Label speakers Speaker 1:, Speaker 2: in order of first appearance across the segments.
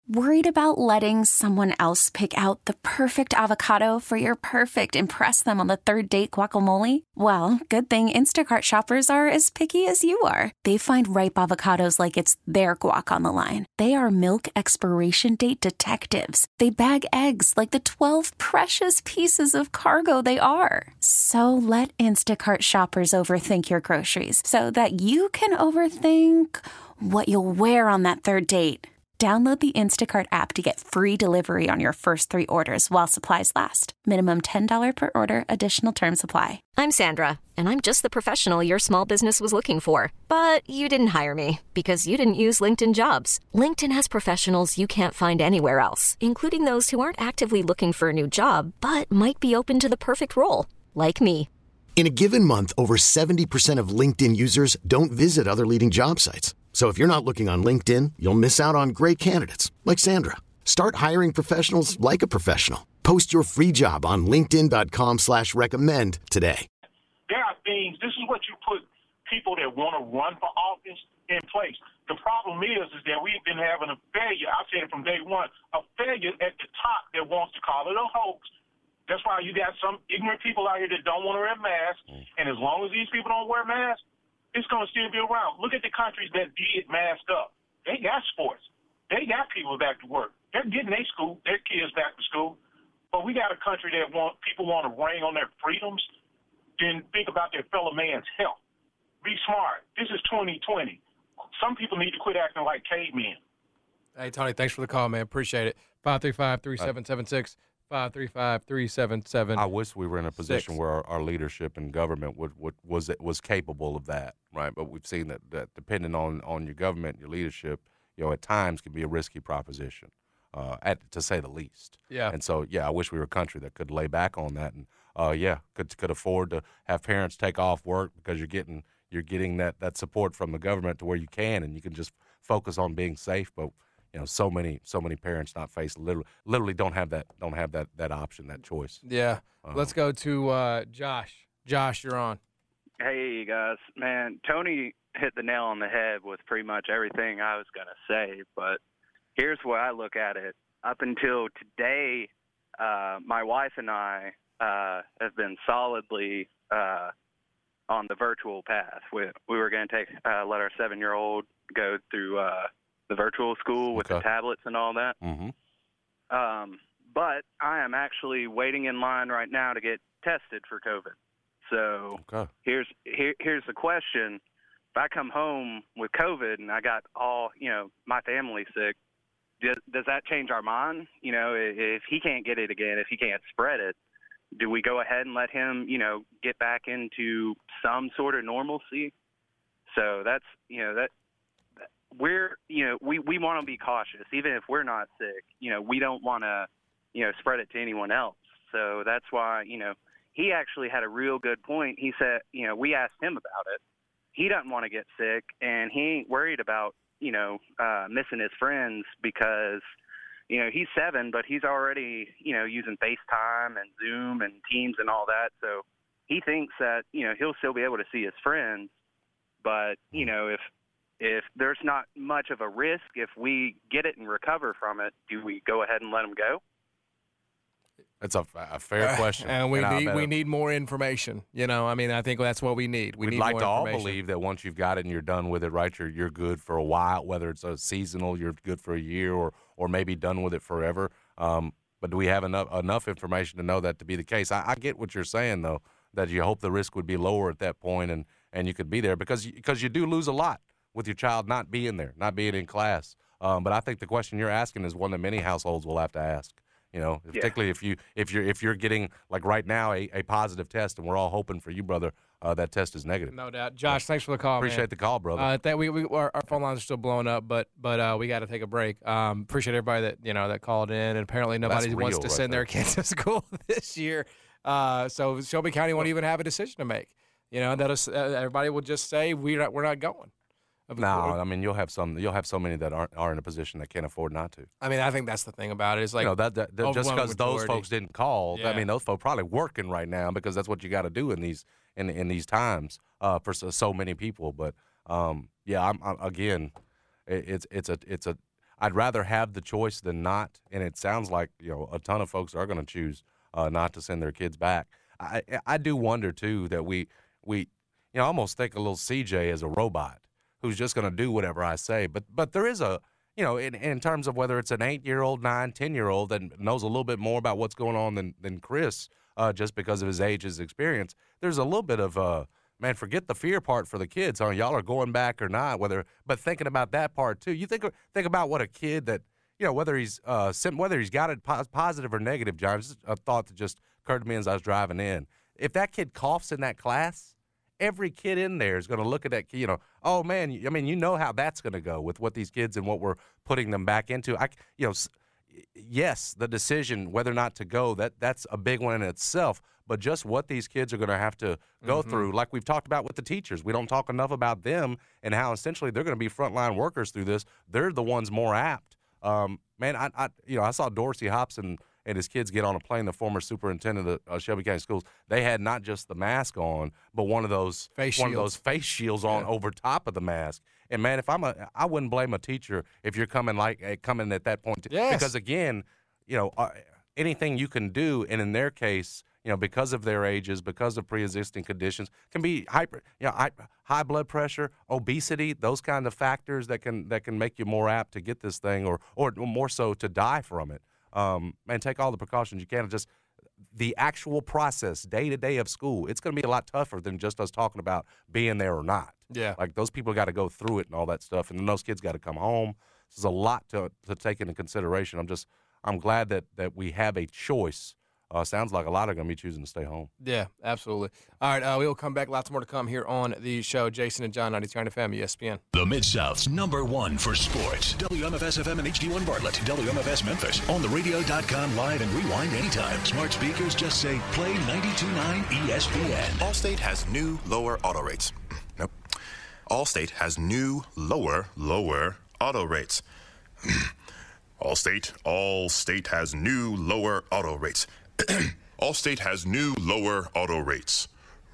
Speaker 1: Worried about letting someone else pick out the perfect avocado for your perfect impress them on the third date guacamole? Well, good thing Instacart shoppers are as picky as you are. They find ripe avocados like it's their guac on the line. They are milk expiration date detectives. They bag eggs like the 12 precious pieces of cargo they are. So let Instacart shoppers overthink your groceries so that you can overthink what you'll wear on that third date. Download the Instacart app to get free delivery on your first 3 orders while supplies last. Minimum $10 per order. Additional terms apply.
Speaker 2: I'm Sandra, and I'm just the professional your small business was looking for. But you didn't hire me because you didn't use LinkedIn Jobs. LinkedIn has professionals you can't find anywhere else, including those who aren't actively looking for a new job, but might be open to the perfect role, like me.
Speaker 3: In a given month, over 70% of LinkedIn users don't visit other leading job sites. So if you're not looking on LinkedIn, you'll miss out on great candidates like Sandra. Start hiring professionals like a professional. Post your free job on linkedin.com/recommend today.
Speaker 4: There are things, this is what you put people that want to run for office in place. The problem is that we've been having a failure, I've said it from day one, a failure at the top that wants to call it a hoax. That's why you got some ignorant people out here that don't want to wear masks, and as long as these people don't wear masks, it's going to still be around. Look at the countries that did mask up. They got sports. They got people back to work. They're getting their kids back to school. But we got a country that people want to rein on their freedoms, then think about their fellow man's health. Be smart. This is 2020. Some people need to quit acting like cavemen.
Speaker 5: Hey, Tony, thanks for the call, man. Appreciate it. 535-3776. 535-3776.
Speaker 6: I wish we were in a position where our leadership and government was capable of that, right? But we've seen that depending on your government, your leadership, at times can be a risky proposition, to say the least.
Speaker 5: Yeah.
Speaker 6: And so, I wish we were a country that could lay back on that and, could afford to have parents take off work because you're getting that support from the government to where you can, and you can just focus on being safe. But so many parents not faced literally don't have that option, that choice.
Speaker 5: Yeah. Let's go to Josh. Josh, you're on.
Speaker 7: Hey guys, man, Tony hit the nail on the head with pretty much everything I was gonna say. But here's where I look at it. Up until today, my wife and I have been solidly on the virtual path. We were going to let our 7-year-old go through the virtual school with the tablets and all that.
Speaker 6: Mm-hmm.
Speaker 7: But I am actually waiting in line right now to get tested for COVID. So here's the question. If I come home with COVID and I got all, my family sick, does that change our mind? If he can't get it again, if he can't spread it, do we go ahead and let him, get back into some sort of normalcy? So that's, we're, we want to be cautious, even if we're not sick. We don't want to, spread it to anyone else. So that's why, he actually had a real good point. He said, we asked him about it. He doesn't want to get sick, and he ain't worried about, missing his friends because, he's 7, but he's already, using FaceTime and Zoom and Teams and all that. So he thinks that, he'll still be able to see his friends. But, if there's not much of a risk, if we get it and recover from it, do we go ahead and let him go?
Speaker 6: It's a fair question.
Speaker 5: And we need more information. I think that's what we need.
Speaker 6: We'd like to all believe that once you've got it and you're done with it, right, you're good for a while, whether it's a seasonal, you're good for a year or maybe done with it forever. But do we have enough information to know that to be the case? I get what you're saying, though, that you hope the risk would be lower at that point and you could be there because you do lose a lot with your child not being there, not being in class. But I think the question you're asking is one that many households will have to ask. Particularly if you're getting, like right now, a positive test, and we're all hoping for you, brother, that test is negative.
Speaker 5: No doubt. Josh, thanks for the call,
Speaker 6: Appreciate the call, brother.
Speaker 5: Our phone lines are still blowing up, but we got to take a break. Appreciate everybody that called in, and apparently nobody wants to send their kids to school this year. So Shelby County won't even have a decision to make. Everybody will just say we're not going.
Speaker 6: No, you'll have so many that are in a position that can't afford not to.
Speaker 5: I think that's the thing about it. Is like
Speaker 6: that just because those folks didn't call, those folks probably working right now because that's what you got to do in these times for so many people. But I'm again, it's I'd rather have the choice than not. And it sounds like, a ton of folks are going to choose not to send their kids back. I do wonder, too, that we almost think of little CJ as a robot who's just going to do whatever I say. But there is a, in terms of whether it's an 8-year-old, 9, 10-year-old that knows a little bit more about what's going on than Chris, just because of his age, his experience, there's a little bit of, man, forget the fear part for the kids. Y'all are going back or not, but thinking about that part too. You think about what a kid that, whether he's got it positive or negative, John, just a thought that just occurred to me as I was driving in. If that kid coughs in that class, every kid in there is going to look at that, oh, man, I mean, how that's going to go with what these kids and what we're putting them back into. Yes, the decision whether or not to go, that's a big one in itself, but just what these kids are going to have to go through, like we've talked about with the teachers. We don't talk enough about them and how essentially they're going to be frontline workers through this. They're the ones more apt. Man, I saw Dorsey Hobson and his kids get on a plane, the former superintendent of Shelby County Schools. They had not just the mask on, but one of those face shields on over top of the mask. And man, I wouldn't blame a teacher if you're coming at that point, because again, anything you can do, and in their case, because of their ages, because of pre-existing conditions, can be high blood pressure, obesity, those kind of factors that can make you more apt to get this thing, or more so to die from it. Man, take all the precautions you can. Just the actual process, day to day of school, it's going to be a lot tougher than just us talking about being there or not.
Speaker 5: Yeah,
Speaker 6: like those people got to go through it and all that stuff, and then those kids got to come home. There's a lot to take into consideration. I'm glad that we have a choice. Sounds like a lot are going to be choosing to stay home.
Speaker 5: Yeah, absolutely. All right, we will come back. Lots more to come here on the show. Jason and John, 92.9 FM, ESPN.
Speaker 8: The Mid-South's #1 for sports. WMFS-FM and HD1 Bartlett. WMFS Memphis. On the radio.com live and rewind anytime. Smart speakers just say play 92.9 ESPN.
Speaker 9: Allstate has new lower auto rates. Nope. Allstate has new lower auto rates. Allstate has new lower auto rates. Allstate has new lower auto rates.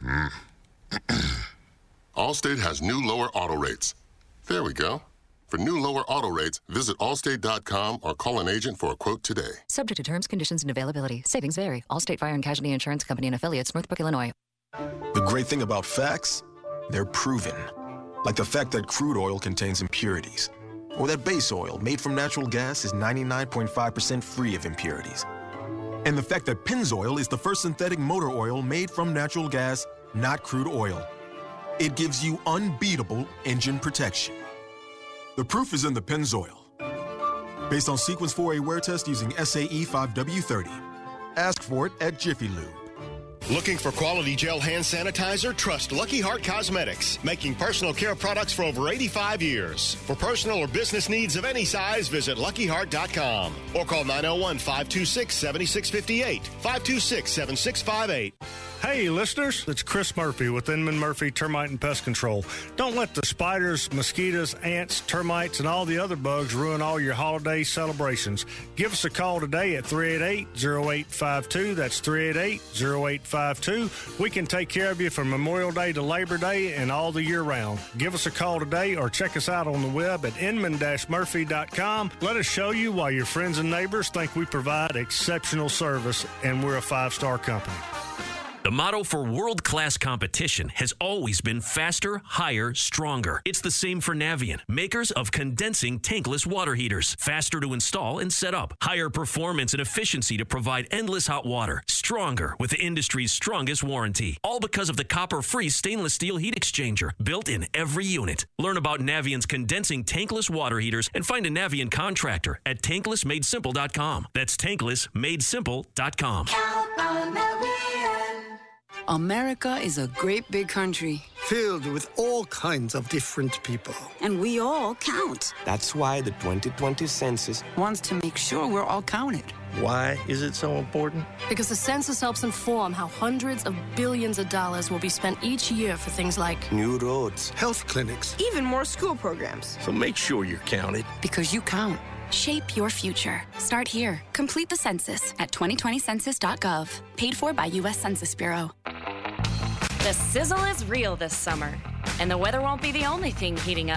Speaker 10: Allstate has new lower auto rates. There we go. For new lower auto rates, visit Allstate.com or call an agent for a quote today.
Speaker 11: Subject to terms, conditions, and availability. Savings vary. Allstate Fire and Casualty Insurance Company and affiliates, Northbrook, Illinois.
Speaker 12: The great thing about facts, they're proven. Like the fact that crude oil contains impurities. Or that base oil made from natural gas is 99.5% free of impurities. And the fact that Pennzoil is the first synthetic motor oil made from natural gas, not crude oil. It gives you unbeatable engine protection. The proof is in the Pennzoil. Based on Sequence 4A wear test using SAE 5W30. Ask for it at Jiffy Lube.
Speaker 13: Looking for quality gel hand sanitizer? Trust Lucky Heart Cosmetics, making personal care products for over 85 years. For personal or business needs of any size, visit LuckyHeart.com or call 901-526-7658, 526-7658.
Speaker 14: Hey, listeners, it's Chris Murphy with Inman Murphy Termite and Pest Control. Don't let the spiders, mosquitoes, ants, termites, and all the other bugs ruin all your holiday celebrations. Give us a call today at 388-0852. That's 388-0852. We can take care of you from Memorial Day to Labor Day and all the year round. Give us a call today or check us out on the web at inman-murphy.com. Let us show you why your friends and neighbors think we provide exceptional service and we're a 5-star company.
Speaker 15: The motto for world-class competition has always been faster, higher, stronger. It's the same for Navien, makers of condensing tankless water heaters. Faster to install and set up. Higher performance and efficiency to provide endless hot water. Stronger with the industry's strongest warranty. All because of the copper-free stainless steel heat exchanger built in every unit. Learn about Navien's condensing tankless water heaters and find a Navien contractor at tanklessmadesimple.com. That's tanklessmadesimple.com.
Speaker 16: Count on Navien. America is a great big country
Speaker 17: filled with all kinds of different people.
Speaker 16: And we all count.
Speaker 18: That's why the 2020 census
Speaker 16: wants to make sure we're all counted.
Speaker 17: Why is it so important?
Speaker 19: Because the census helps inform how hundreds of billions of dollars will be spent each year for things like
Speaker 18: new roads,
Speaker 17: health clinics,
Speaker 19: even more school programs.
Speaker 17: So make sure you're counted.
Speaker 16: Because you count.
Speaker 20: Shape your future. Start here. Complete the census at 2020census.gov. Paid for by U.S. Census Bureau.
Speaker 21: The sizzle is real this summer, and the weather won't be the only thing heating up.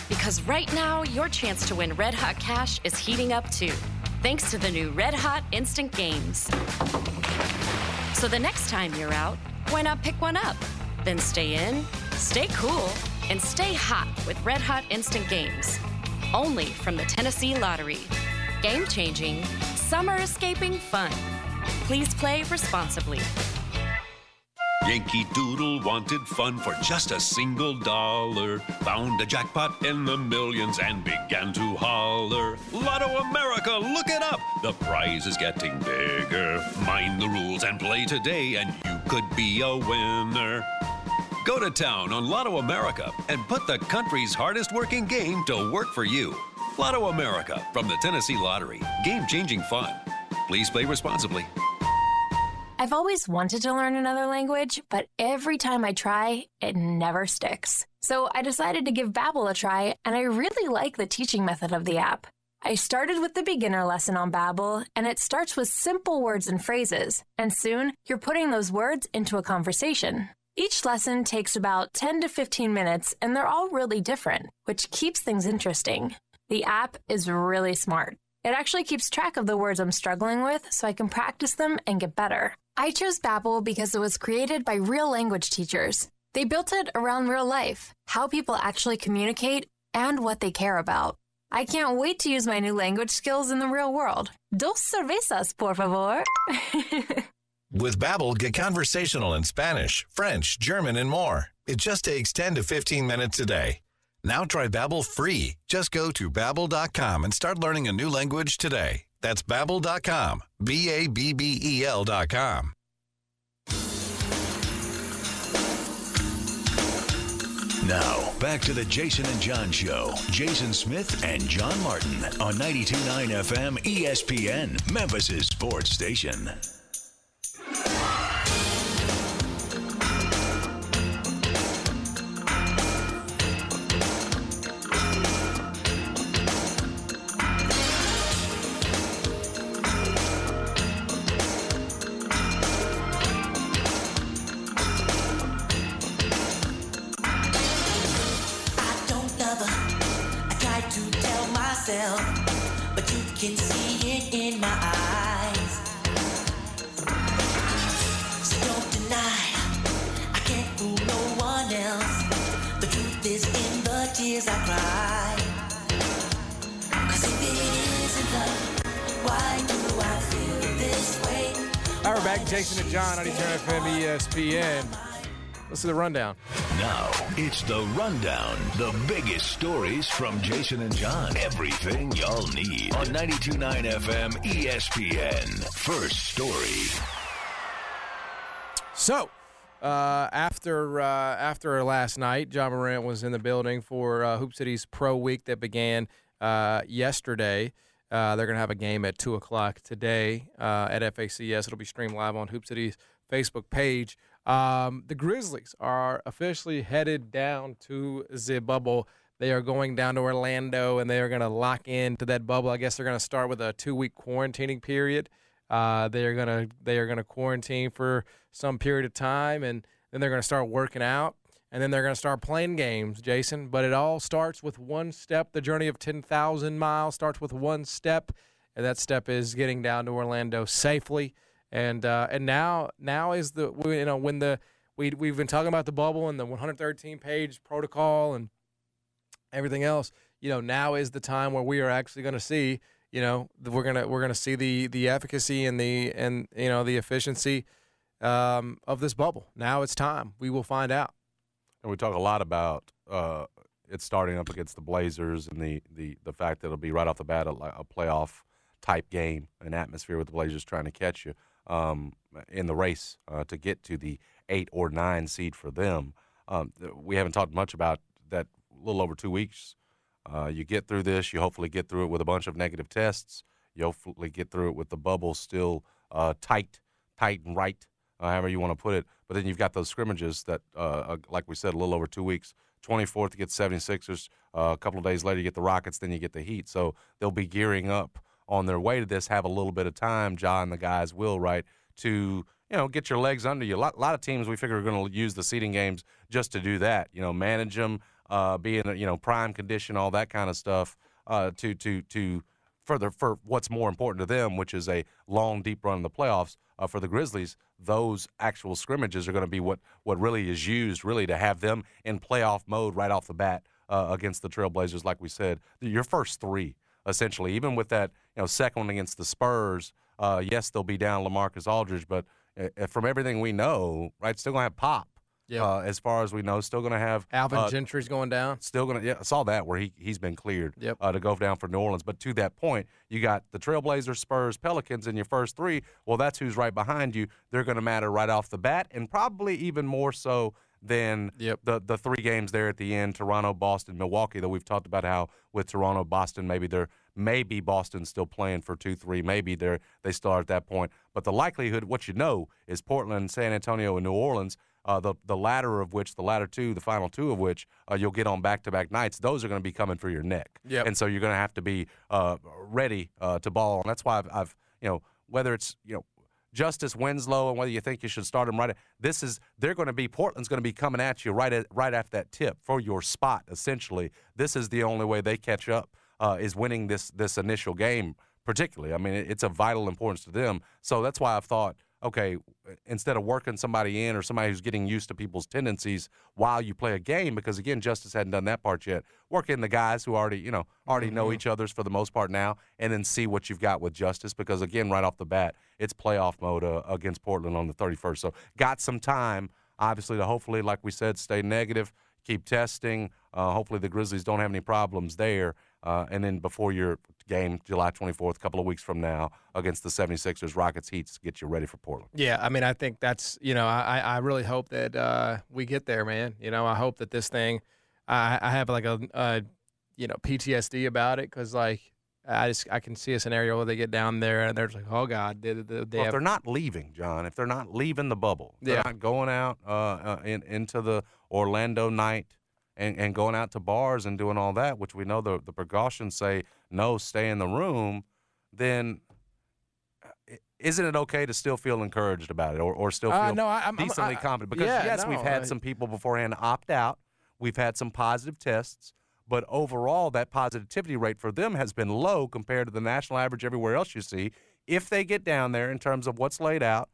Speaker 21: Because right now, your chance to win Red Hot Cash is heating up too, thanks to the new Red Hot Instant Games. So the next time you're out, why not pick one up? Then stay in, stay cool, and stay hot with Red Hot Instant Games. Only from the Tennessee Lottery. Game-changing, summer-escaping fun. Please play responsibly.
Speaker 22: Yankee Doodle wanted fun for just a single $1. Found a jackpot in the millions and began to holler. Lotto America, look it up! The prize is getting bigger. Mind the rules and play today, and you could be a winner. Go to town on Lotto America and put the country's hardest working game to work for you. Lotto America from the Tennessee Lottery. Game-changing fun. Please play responsibly.
Speaker 23: I've always wanted to learn another language, but every time I try, it never sticks. So I decided to give Babbel a try, and I really like the teaching method of the app. I started with the beginner lesson on Babbel, and it starts with simple words and phrases, and soon you're putting those words into a conversation. Each lesson takes about 10 to 15 minutes, and they're all really different, which keeps things interesting. The app is really smart. It actually keeps track of the words I'm struggling with so I can practice them and get better. I chose Babbel because it was created by real language teachers. They built it around real life, how people actually communicate, and what they care about. I can't wait to use my new language skills in the real world. Dos cervezas, por favor.
Speaker 24: With Babbel, get conversational in Spanish, French, German, and more. It just takes 10 to 15 minutes a day. Now try Babbel free. Just go to Babbel.com and start learning a new language today. That's Babbel.com. Babbel.com.
Speaker 8: Now, back to the Jason and John Show. Jason Smith and John Martin on 92.9 FM ESPN, Memphis' sports station.
Speaker 25: But you can see it in my eyes. So don't deny, I can't fool no one else. The truth is in the tears I cry. 'Cause if it isn't love, why do I feel this way?
Speaker 5: All right, we're back. Jason and John on Eternal FM ESPN. Let's do the rundown.
Speaker 8: Now, it's the rundown. The biggest stories from Jason and John. Everything y'all need on 92.9 FM ESPN. First story.
Speaker 5: So, after last night, John Morant was in the building for Hoop City's Pro Week that began yesterday. They're going to have a game at 2 o'clock today at FACS. It'll be streamed live on Hoop City's Facebook page. The Grizzlies are officially headed down to the bubble. They are going down to Orlando, and they are going to lock into that bubble. I guess they're going to start with a 2-week quarantining period. They are going to quarantine for some period of time, and then they're going to start working out, and then they're going to start playing games, Jason. But it all starts with one step. The journey of 10,000 miles starts with one step, and that step is getting down to Orlando safely. And now is when we've been talking about the bubble and the 113-page protocol and everything else. Now is the time where we are actually going to see. We're gonna see the efficacy and the efficiency of this bubble. Now it's time. We will find out.
Speaker 6: And we talk a lot about it starting up against the Blazers and the fact that it'll be right off the bat a playoff type game, an atmosphere with the Blazers trying to catch you. In the race to get to the 8 or 9 seed for them. We haven't talked much about that. A little over 2 weeks. You get through this. You hopefully get through it with a bunch of negative tests. You hopefully get through it with the bubble still tight and right, however you want to put it. But then you've got those scrimmages that, like we said, a little over 2 weeks. 24th, you get 76ers. A couple of days later, you get the Rockets. Then you get the Heat. So they'll be gearing up on their way to this, have a little bit of time, John, the guys will, right, to, get your legs under you. A lot of teams we figure are going to use the seeding games just to do that, manage them, being prime condition, all that kind of stuff, for what's more important to them, which is a long, deep run in the playoffs. For the Grizzlies, those actual scrimmages are going to be what really is used, really, to have them in playoff mode right off the bat against the Trailblazers, like we said. Your first three, essentially, even with that second one against the Spurs, yes, they'll be down LaMarcus Aldridge, but from everything we know, right, still going to have Pop.
Speaker 5: Yeah.
Speaker 6: As far as we know, still going to have
Speaker 5: Alvin Gentry's going down.
Speaker 6: Still going to, I saw that where he's been cleared
Speaker 5: Yep.
Speaker 6: To go down for New Orleans. But to that point, you got the Trailblazers, Spurs, Pelicans in your first three. Well, that's who's right behind you. They're going to matter right off the bat, and probably even more so than the three games there at the end: Toronto, Boston, Milwaukee. Though we've talked about how with Toronto, Boston, maybe Boston's still playing for 2-3. Maybe they still are at that point. But the likelihood, what you know, is Portland, San Antonio, and New Orleans. The latter of which, the final two of which, you'll get on back-to-back nights. Those are going to be coming for your neck.
Speaker 5: Yep.
Speaker 6: And so you're going to have to be ready to ball. And that's why I've whether it's Justice Winslow and whether you think you should start him Portland's going to be coming at you right after that tip for your spot. Essentially, this is the only way they catch up is winning this initial game. Particularly, I mean, it's of vital importance to them. So that's why I've thought, okay, instead of working somebody in or somebody who's getting used to people's tendencies while you play a game, because, again, Justice hadn't done that part yet, work in the guys who already know each other's for the most part now, and then see what you've got with Justice because, again, right off the bat, it's playoff mode against Portland on the 31st. So got some time, obviously, to hopefully, like we said, stay negative, keep testing. Hopefully the Grizzlies don't have any problems there. And then before your game, July 24th, a couple of weeks from now, against the 76ers, Rockets, Heat, get you ready for Portland.
Speaker 5: Yeah, I mean, I think that's, I really hope that we get there, man. I hope that this thing, I have like a PTSD about it because, like, I can see a scenario where they get down there and they're just like, oh, God.
Speaker 6: If they're not leaving, John, if they're not leaving the bubble, they're not going out into the Orlando night, and going out to bars and doing all that, which we know the precautions say no, stay in the room, then isn't it okay to still feel encouraged about it or still feel decently confident? Because, we've had some people beforehand opt out. We've had some positive tests. But overall, that positivity rate for them has been low compared to the national average everywhere else you see. If they get down there in terms of what's laid out,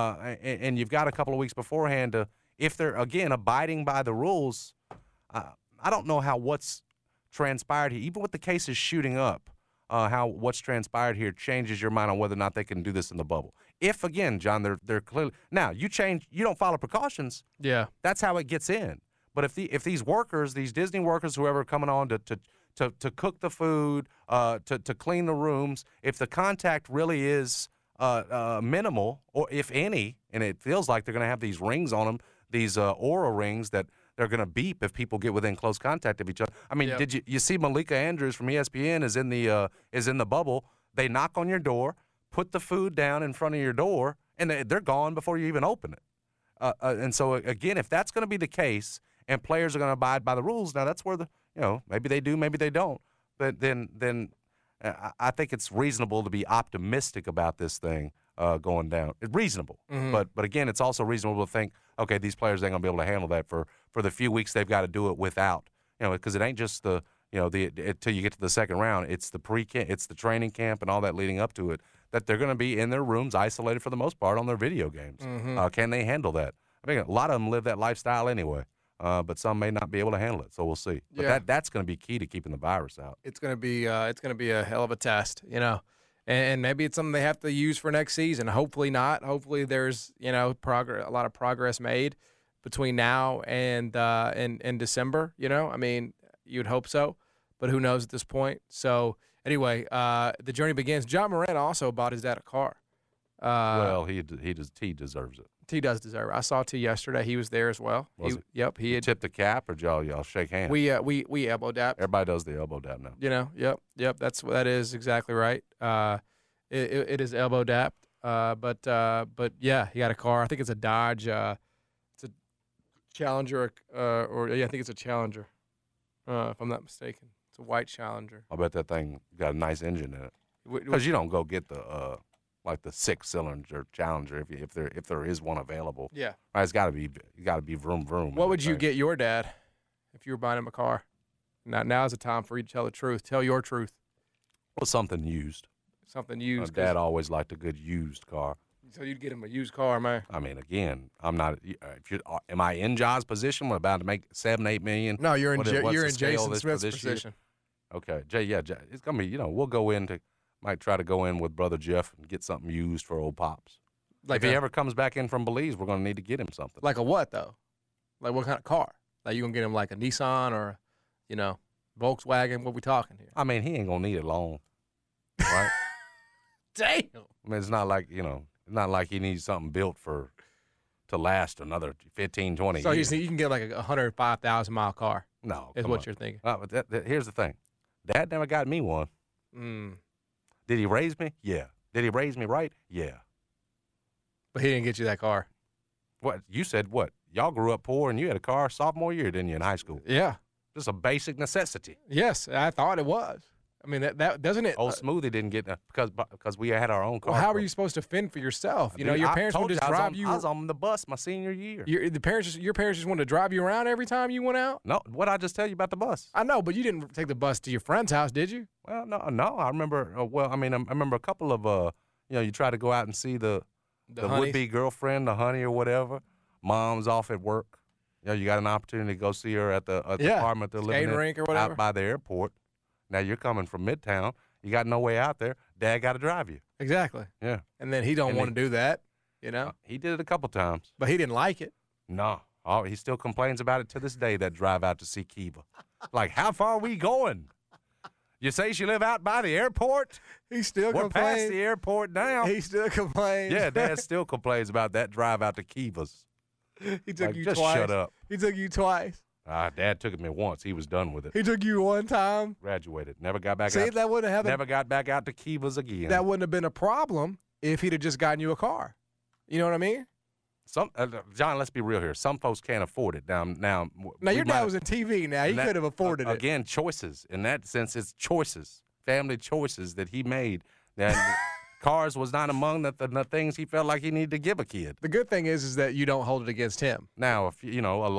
Speaker 6: and you've got a couple of weeks beforehand if they're, again, abiding by the rules – I don't know how what's transpired here, even with the cases shooting up, how what's transpired here changes your mind on whether or not they can do this in the bubble. If, again, John, they're clearly – now, you don't follow precautions.
Speaker 5: Yeah.
Speaker 6: That's how it gets in. But if these workers, these Disney workers, whoever are coming on to cook the food, to clean the rooms, if the contact really is minimal, or if any, and it feels like they're going to have these rings on them, these Aura rings that – they're going to beep if people get within close contact of each other. I mean, Did you see Malika Andrews from ESPN is in the bubble? They knock on your door, put the food down in front of your door, and they're gone before you even open it. And so, again, if that's going to be the case and players are going to abide by the rules, now that's where maybe they do, maybe they don't. But then I think it's reasonable to be optimistic about this thing going down. It's reasonable.
Speaker 5: Mm-hmm.
Speaker 6: But again, it's also reasonable to think, okay, these players ain't going to be able to handle that for the few weeks they've got to do it without, because it ain't just till you get to the second round. It's the pre-camp, it's the training camp and all that leading up to it, that they're going to be in their rooms isolated for the most part on their video games.
Speaker 5: Mm-hmm.
Speaker 6: Can they handle that? I mean, a lot of them live that lifestyle anyway, but some may not be able to handle it, so we'll see. But that's going to be key to keeping the virus out.
Speaker 5: It's going to be a hell of a test, And maybe it's something they have to use for next season. Hopefully not. Hopefully there's a lot of progress made between now and December. I mean, you'd hope so, but who knows at this point. So anyway, the journey begins. John Moran also bought his dad a car.
Speaker 6: Well, he deserves it.
Speaker 5: T does deserve it. I saw T yesterday. He was there as well. Yep. He had
Speaker 6: tipped the cap, or y'all shake hands.
Speaker 5: We elbow dapped.
Speaker 6: Everybody does the elbow dap now.
Speaker 5: Yep. That is exactly right. It is elbow dapped. But yeah, he got a car. I think it's a Dodge. It's a Challenger, I think it's a Challenger, if I'm not mistaken. It's a white Challenger.
Speaker 6: I bet that thing got a nice engine in it. Because you don't go get the like the 6-cylinder Challenger if there is one available.
Speaker 5: Yeah,
Speaker 6: right, it's got to be vroom vroom.
Speaker 5: What would you get your dad? if you were buying him a car? Now's the time for you to tell the truth. Tell your truth.
Speaker 6: Well, something used.
Speaker 5: Something used.
Speaker 6: My dad always liked a good used car.
Speaker 5: So you'd get him a used car, man.
Speaker 6: I mean, again, I'm not. Am I in Ja's position? We're about to make $7-8 million.
Speaker 5: No, you're in Jason Smith's position.
Speaker 6: Okay, Jay. It's gonna be. We'll go into. Might try to go in with Brother Jeff and get something used for old Pops. Like if he ever comes back in from Belize, we're gonna need to get him something.
Speaker 5: Like a what though? Like what kind of car? Like you gonna get him like a Nissan or, Volkswagen? What we talking here?
Speaker 6: I mean, he ain't gonna need it long, right?
Speaker 5: Damn.
Speaker 6: I mean, it's not like not like he needs something built to last another 15, 20 years.
Speaker 5: So you can get like a 105,000-mile car.
Speaker 6: No,
Speaker 5: is what you're thinking.
Speaker 6: But here's the thing. Dad never got me one. Did he raise me? Yeah. Did he raise me right? Yeah.
Speaker 5: But he didn't get you that car.
Speaker 6: What? You said what? Y'all grew up poor and you had a car sophomore year, didn't you, in high school?
Speaker 5: Yeah.
Speaker 6: Just a basic necessity.
Speaker 5: Yes, I thought it was. I mean, that doesn't it?
Speaker 6: Old Smoothie didn't get because we had our own car.
Speaker 5: Well, how were you supposed to fend for yourself? Your parents would just drive you.
Speaker 6: I was on the bus my senior year.
Speaker 5: Your parents just wanted to drive you around every time you went out?
Speaker 6: No, what I just tell you about the bus?
Speaker 5: I know, but you didn't take the bus to your friend's house, did you?
Speaker 6: Well, no. I remember. I remember a couple of. You try to go out and see the would-be girlfriend, the honey or whatever. Mom's off at work. You got an opportunity to go see her at the apartment they're living in,
Speaker 5: rink or whatever,
Speaker 6: out by the airport. Now you're coming from Midtown. You got no way out there. Dad got to drive you.
Speaker 5: Exactly.
Speaker 6: Yeah.
Speaker 5: And then he don't want to do that,
Speaker 6: He did it a couple times.
Speaker 5: But he didn't like it.
Speaker 6: No. Oh, he still complains about it to this day, that drive out to see Kiva. Like, how far are we going? You say she live out by the airport?
Speaker 5: He still complains.
Speaker 6: We're past the airport now.
Speaker 5: He still complains.
Speaker 6: Yeah, Dad still complains about that drive out to Kiva's.
Speaker 5: He took you
Speaker 6: just
Speaker 5: twice.
Speaker 6: Shut up.
Speaker 5: He took you twice.
Speaker 6: Dad took me once. He was done with it.
Speaker 5: He took you one time.
Speaker 6: Graduated. Never got back.
Speaker 5: See, that wouldn't have.
Speaker 6: Never got back out to Kiva's again.
Speaker 5: That wouldn't have been a problem if he'd have just gotten you a car. You know what I mean?
Speaker 6: John, let's be real here. Some folks can't afford it. Now
Speaker 5: your dad was in TV. Now he could have afforded it.
Speaker 6: Again, choices. In that sense, it's choices, family choices that he made. And cars was not among the things he felt like he needed to give a kid.
Speaker 5: The good thing is that you don't hold it against him.
Speaker 6: Now, if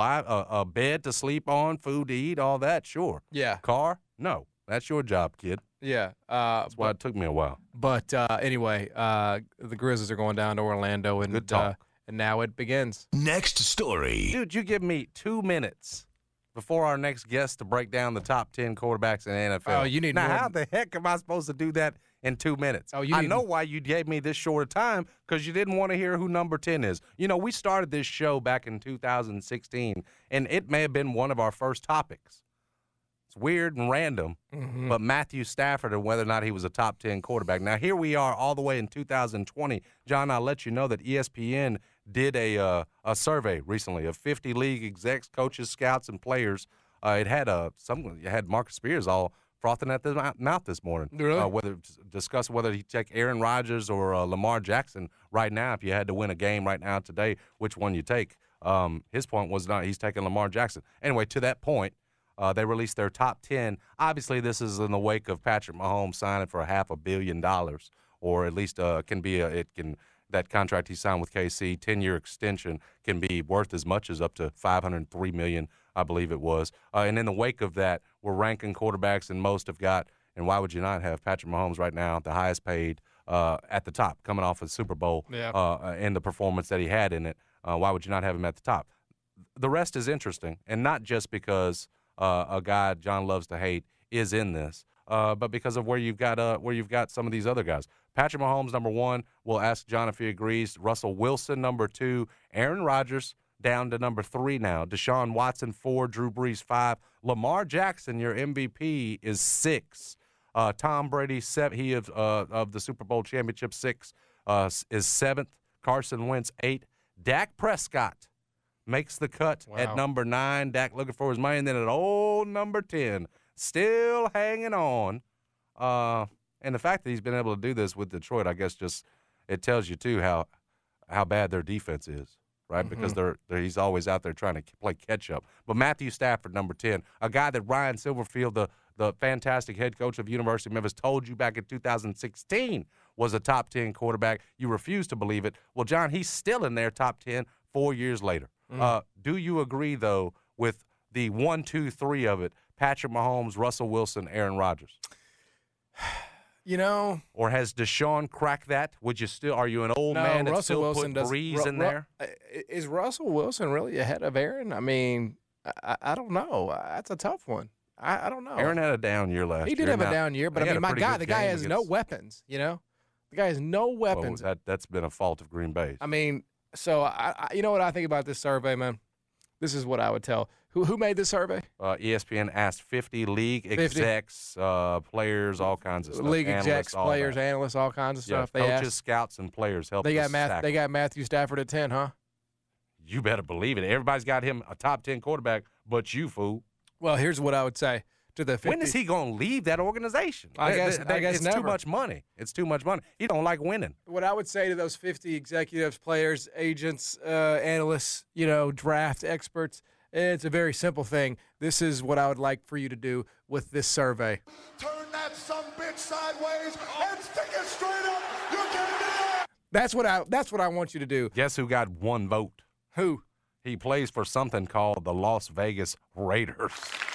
Speaker 6: a bed to sleep on, food to eat, all that, sure.
Speaker 5: Yeah.
Speaker 6: Car, no. That's your job, kid.
Speaker 5: Yeah.
Speaker 6: That's why it took me a while.
Speaker 5: But anyway, the Grizzlies are going down to Orlando, and
Speaker 6: good talk.
Speaker 5: And now it begins.
Speaker 8: Next story.
Speaker 6: Dude, you give me 2 minutes before our next guest to break down the top 10 quarterbacks in the NFL.
Speaker 5: Oh, you need
Speaker 6: now,
Speaker 5: more.
Speaker 6: How the heck am I supposed to do that in 2 minutes? I know why you gave me this short a time, because you didn't want to hear who number 10 is. We started this show back in 2016, and it may have been one of our first topics. It's weird and random, but Matthew Stafford and whether or not he was a top 10 quarterback. Now, here we are all the way in 2020. John, I'll let you know that ESPN did a survey recently of 50 league execs, coaches, scouts, and players. It had Marcus Spears all frothing at the mouth this morning.
Speaker 5: Really?
Speaker 6: Discuss whether he'd take Aaron Rodgers or Lamar Jackson right now. If you had to win a game right now today, which one you take? His point was not he's taking Lamar Jackson. Anyway, to that point, they released their top 10. Obviously, this is in the wake of Patrick Mahomes signing for $500 million, or at least that contract he signed with KC, 10-year extension, can be worth as much as up to $503 million, I believe it was. And in the wake of that, we're ranking quarterbacks, and most have got, and why would you not have Patrick Mahomes right now, the highest paid at the top, coming off of the Super Bowl and the performance that he had in it. Why would you not have him at the top? The rest is interesting, and not just because a guy John loves to hate is in this, but because of where you've got some of these other guys. Patrick Mahomes, number 1. We'll ask John if he agrees. Russell Wilson, number 2. Aaron Rodgers down to number 3 now. Deshaun Watson, 4. Drew Brees, 5. Lamar Jackson, your MVP, is 6. Tom Brady, 7. He of the Super Bowl championship, 6 is 7th. Carson Wentz, 8. Dak Prescott makes the cut at number 9. Dak looking for his money. And then at old number 10, still hanging on. And the fact that he's been able to do this with Detroit, I guess, just it tells you too how bad their defense is, right? Because he's always out there trying to play catch up. But Matthew Stafford, number 10, a guy that Ryan Silverfield, the fantastic head coach of University of Memphis, told you back in 2016 was a top 10 quarterback. You refused to believe it. Well, John, he's still in there top 10 4 years later. Do you agree though with the 1, 2, 3 of it? Patrick Mahomes, Russell Wilson, Aaron Rodgers. Or has Deshaun cracked that? Are you an old man that
Speaker 5: Russell
Speaker 6: still
Speaker 5: Wilson
Speaker 6: put Breeze in there?
Speaker 5: Is Russell Wilson really ahead of Aaron? I mean, I don't know. That's a tough one. I don't know.
Speaker 6: Aaron had a down year last year.
Speaker 5: He did have a down year, but I mean, the guy has no weapons, The guy has no weapons.
Speaker 6: Well, that's been a fault of Green Bay's.
Speaker 5: I mean, so you know what I think about this survey, man? This is what I would tell. Who made this survey?
Speaker 6: ESPN asked 50 league execs, players, all kinds of stuff.
Speaker 5: League execs, players, analysts, all kinds of stuff.
Speaker 6: They coaches, scouts, and players helped.
Speaker 5: They got Matthew Stafford at 10, huh?
Speaker 6: You better believe it. Everybody's got him a top 10 quarterback, but you, fool.
Speaker 5: Well, here's what I would say to the 50.
Speaker 6: When is he going to leave that organization?
Speaker 5: I guess
Speaker 6: it's
Speaker 5: never.
Speaker 6: Too much money. It's too much money. He don't like winning.
Speaker 5: What I would say to those 50 executives, players, agents, analysts, draft experts, it's a very simple thing. This is what I would like for you to do with this survey.
Speaker 1: Turn that sumbitch sideways and stick it straight up. You can do it.
Speaker 5: That's what I want you to do.
Speaker 6: Guess who got 1 vote?
Speaker 5: Who?
Speaker 6: He plays for something called the Las Vegas Raiders.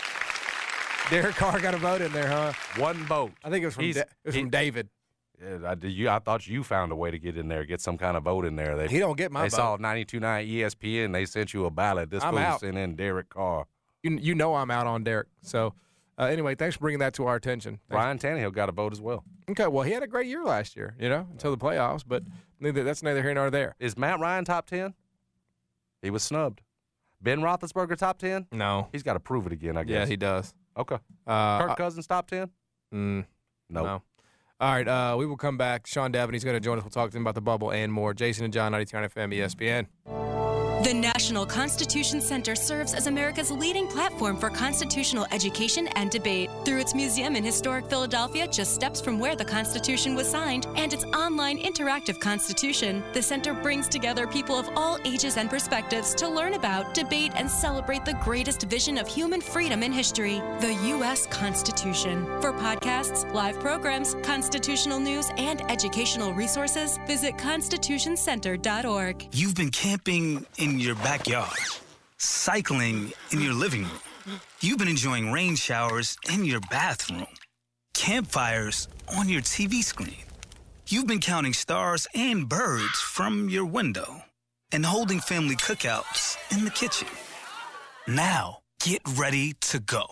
Speaker 5: Derek Carr got a vote in there, huh?
Speaker 6: 1 vote.
Speaker 5: I think it was from David.
Speaker 6: I thought you found a way to get in there, get some kind of vote in there.
Speaker 5: He don't get my vote.
Speaker 6: They saw 92.9 ESPN. They sent you a ballot. This fool sent in Derek Carr.
Speaker 5: You know I'm out on Derek. So, anyway, thanks for bringing that to our attention.
Speaker 6: Ryan Tannehill got a vote as well.
Speaker 5: Okay, well, he had a great year last year, until the playoffs, but that's neither here nor there.
Speaker 6: Is Matt Ryan top 10? He was snubbed. Ben Roethlisberger top 10?
Speaker 5: No.
Speaker 6: He's got to prove it again, I guess.
Speaker 5: Yeah, he does.
Speaker 6: Okay. Kirk Cousins top 10?
Speaker 5: No.
Speaker 6: Nope.
Speaker 5: All right, we will come back. Sean Devaney's going to join us. We'll talk to him about the bubble and more. Jason and John, 92.9 FM, ESPN.
Speaker 2: The National Constitution Center serves as America's leading platform for constitutional education and debate. Through its museum in historic Philadelphia, just steps from where the Constitution was signed, and its online interactive Constitution, the center brings together people of all ages and perspectives to learn about, debate, and celebrate the greatest vision of human freedom in history, the U.S. Constitution. For podcasts, live programs, constitutional news, and educational resources, visit constitutioncenter.org.
Speaker 3: You've been camping in your backyard, cycling in your living room. You've been enjoying rain showers in your bathroom, campfires on your TV screen. You've been counting stars and birds from your window and holding family cookouts in the kitchen. Now, get ready to go.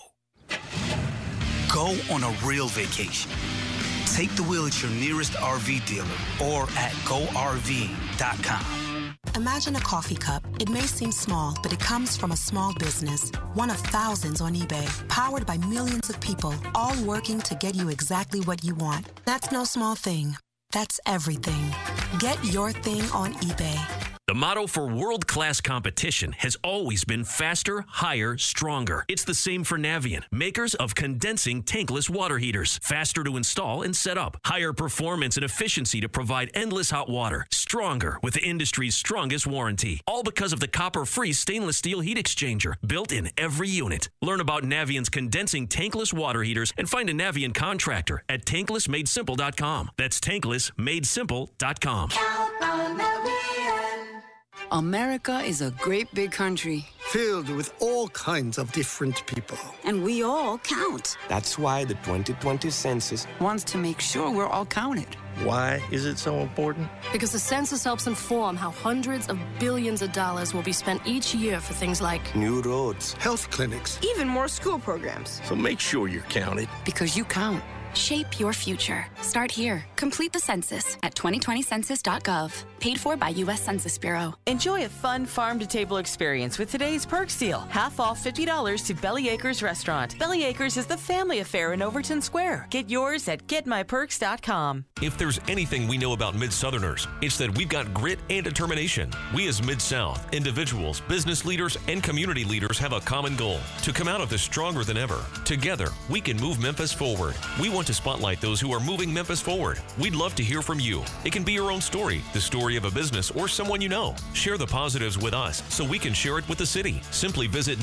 Speaker 3: Go on a real vacation. Take the wheel at your nearest RV dealer or at GoRVing.com.
Speaker 4: Imagine a coffee cup. It may seem small, but it comes from a small business, one of thousands on eBay, powered by millions of people, all working to get you exactly what you want. That's no small thing. That's everything. Get your thing on eBay.
Speaker 15: The motto for world-class competition has always been faster, higher, stronger. It's the same for Navien, makers of condensing tankless water heaters. Faster to install and set up. Higher performance and efficiency to provide endless hot water. Stronger with the industry's strongest warranty. All because of the copper-free stainless steel heat exchanger built in every unit. Learn about Navien's condensing tankless water heaters and find a Navien contractor at tanklessmadesimple.com. That's tanklessmadesimple.com.
Speaker 16: Count on Navien. America is a great big country.
Speaker 17: Filled with all kinds of different people.
Speaker 16: And we all count.
Speaker 18: That's why the 2020 census
Speaker 16: wants to make sure we're all counted.
Speaker 17: Why is it so important?
Speaker 19: Because the census helps inform how hundreds of billions of dollars will be spent each year for things like
Speaker 18: new roads,
Speaker 17: health clinics,
Speaker 16: even more school programs.
Speaker 17: So make sure you're counted.
Speaker 16: Because you count.
Speaker 20: Shape your future. Start here. Complete the census at 2020census.gov. Paid for by U.S. Census Bureau.
Speaker 7: Enjoy a fun farm-to-table experience with today's Perks deal. Half off $50 to Belly Acres Restaurant. Belly Acres is the family affair in Overton Square. Get yours at getmyperks.com.
Speaker 26: If there's anything we know about Mid-Southerners, it's that we've got grit and determination. We as Mid-South, individuals, business leaders, and community leaders have a common goal: to come out of this stronger than ever. Together, we can move Memphis forward. We want to spotlight those who are moving Memphis forward. We'd love to hear from you. It can be your own story, the story of a business, or someone you know. Share the positives with us so we can share it with the city. Simply visit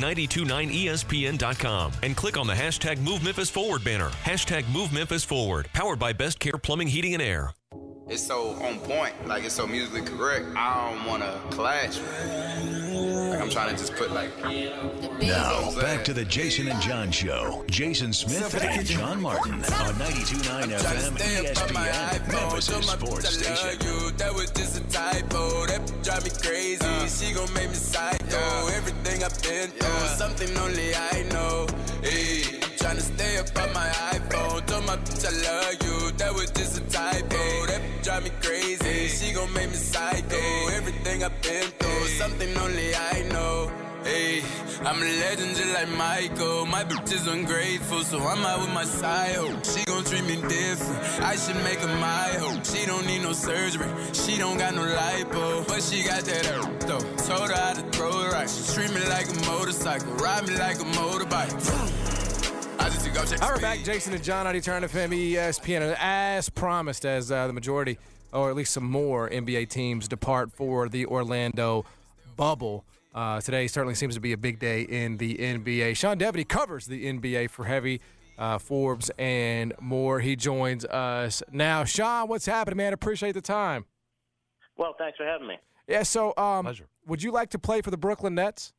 Speaker 26: 929ESPN.com and click on the hashtag Move Memphis Forward banner. Hashtag Move Memphis Forward. Powered by Best Care Plumbing, Heating, and Air.
Speaker 27: It's so on point, like it's so musically correct. I don't want to clash.
Speaker 9: I'm trying to just put
Speaker 8: Now, back to the Jason and John Show. Jason Smith and John Martin on 92.9 FM ESPN, Memphis' sports station.
Speaker 10: That was just a typo. That drive me crazy. She gon' make me psycho. Everything I've been through, something only I know. Hey, I'm tryna stay up on my iPhone. Told my bitch I love you. That was just a typo. That drive me crazy. She gon' make me psycho. Everything I've been through, something only I know. Hey, I'm a legend just like Michael. My bitch is ungrateful, so I'm out with my side hoe. She gon' treat me different. I should make her my hoe. She don't need no surgery. She don't got no lipo, but she got that though. Told her how to throw it right. She treat me like a motorcycle, ride me like a motorbike.
Speaker 5: All right, back, Jason and John, 92.9 FM ESPN. As promised, as the majority, or at least some more NBA teams depart for the Orlando bubble. Today certainly seems to be a big day in the NBA. Sean Devaney covers the NBA for Heavy, Forbes, and more. He joins us now. Sean, what's happening, man? Appreciate the time.
Speaker 11: Well, thanks for having me.
Speaker 5: Yeah, so
Speaker 6: Pleasure.
Speaker 5: Would you like to play for the Brooklyn Nets?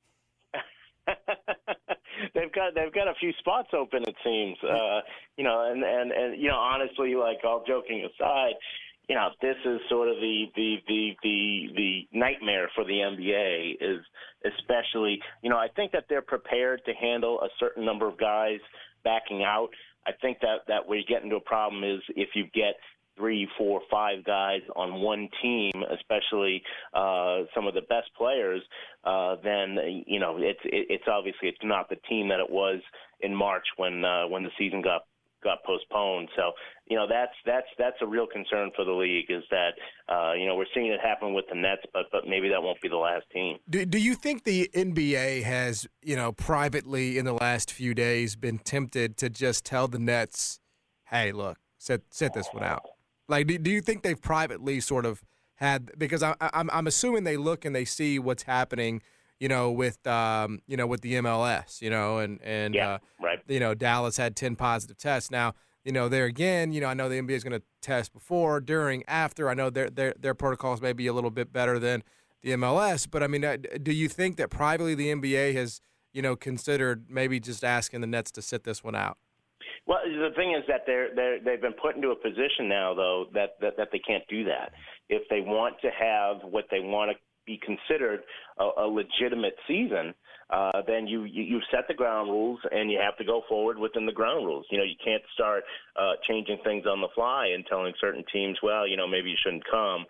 Speaker 11: They've got a few spots open, it seems. And honestly, like, all joking aside, this is sort of the nightmare for the NBA, is especially, I think that they're prepared to handle a certain number of guys backing out. I think that where you get into a problem is if you get 3, 4, 5 guys on one team, especially some of the best players, then it's obviously it's not the team that it was in March when the season got postponed. So that's a real concern for the league, is that we're seeing it happen with the Nets, but maybe that won't be the last team.
Speaker 5: Do you think the NBA has privately in the last few days been tempted to just tell the Nets, hey, look, sit this one out? Like, do you think they've privately sort of had, because I'm assuming they look and they see what's happening, with the MLS, right. Dallas had 10 positive tests. Now, there again, I know the NBA is going to test before, during, after. I know their protocols may be a little bit better than the MLS, but I mean, do you think that privately the NBA has, considered maybe just asking the Nets to sit this one out?
Speaker 11: Well, the thing is that they've been put into a position now, though, that they can't do that. If they want to have what they want to be considered a legitimate season, then you set the ground rules and you have to go forward within the ground rules. You can't start changing things on the fly and telling certain teams, well, maybe you shouldn't come.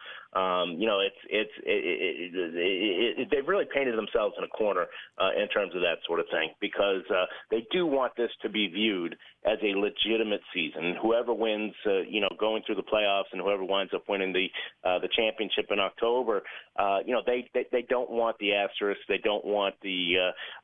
Speaker 11: They've really painted themselves in a corner in terms of that sort of thing, because they do want this to be viewed as a legitimate season. Whoever wins, going through the playoffs, and whoever winds up winning the championship in October, they don't want the asterisk. They don't want the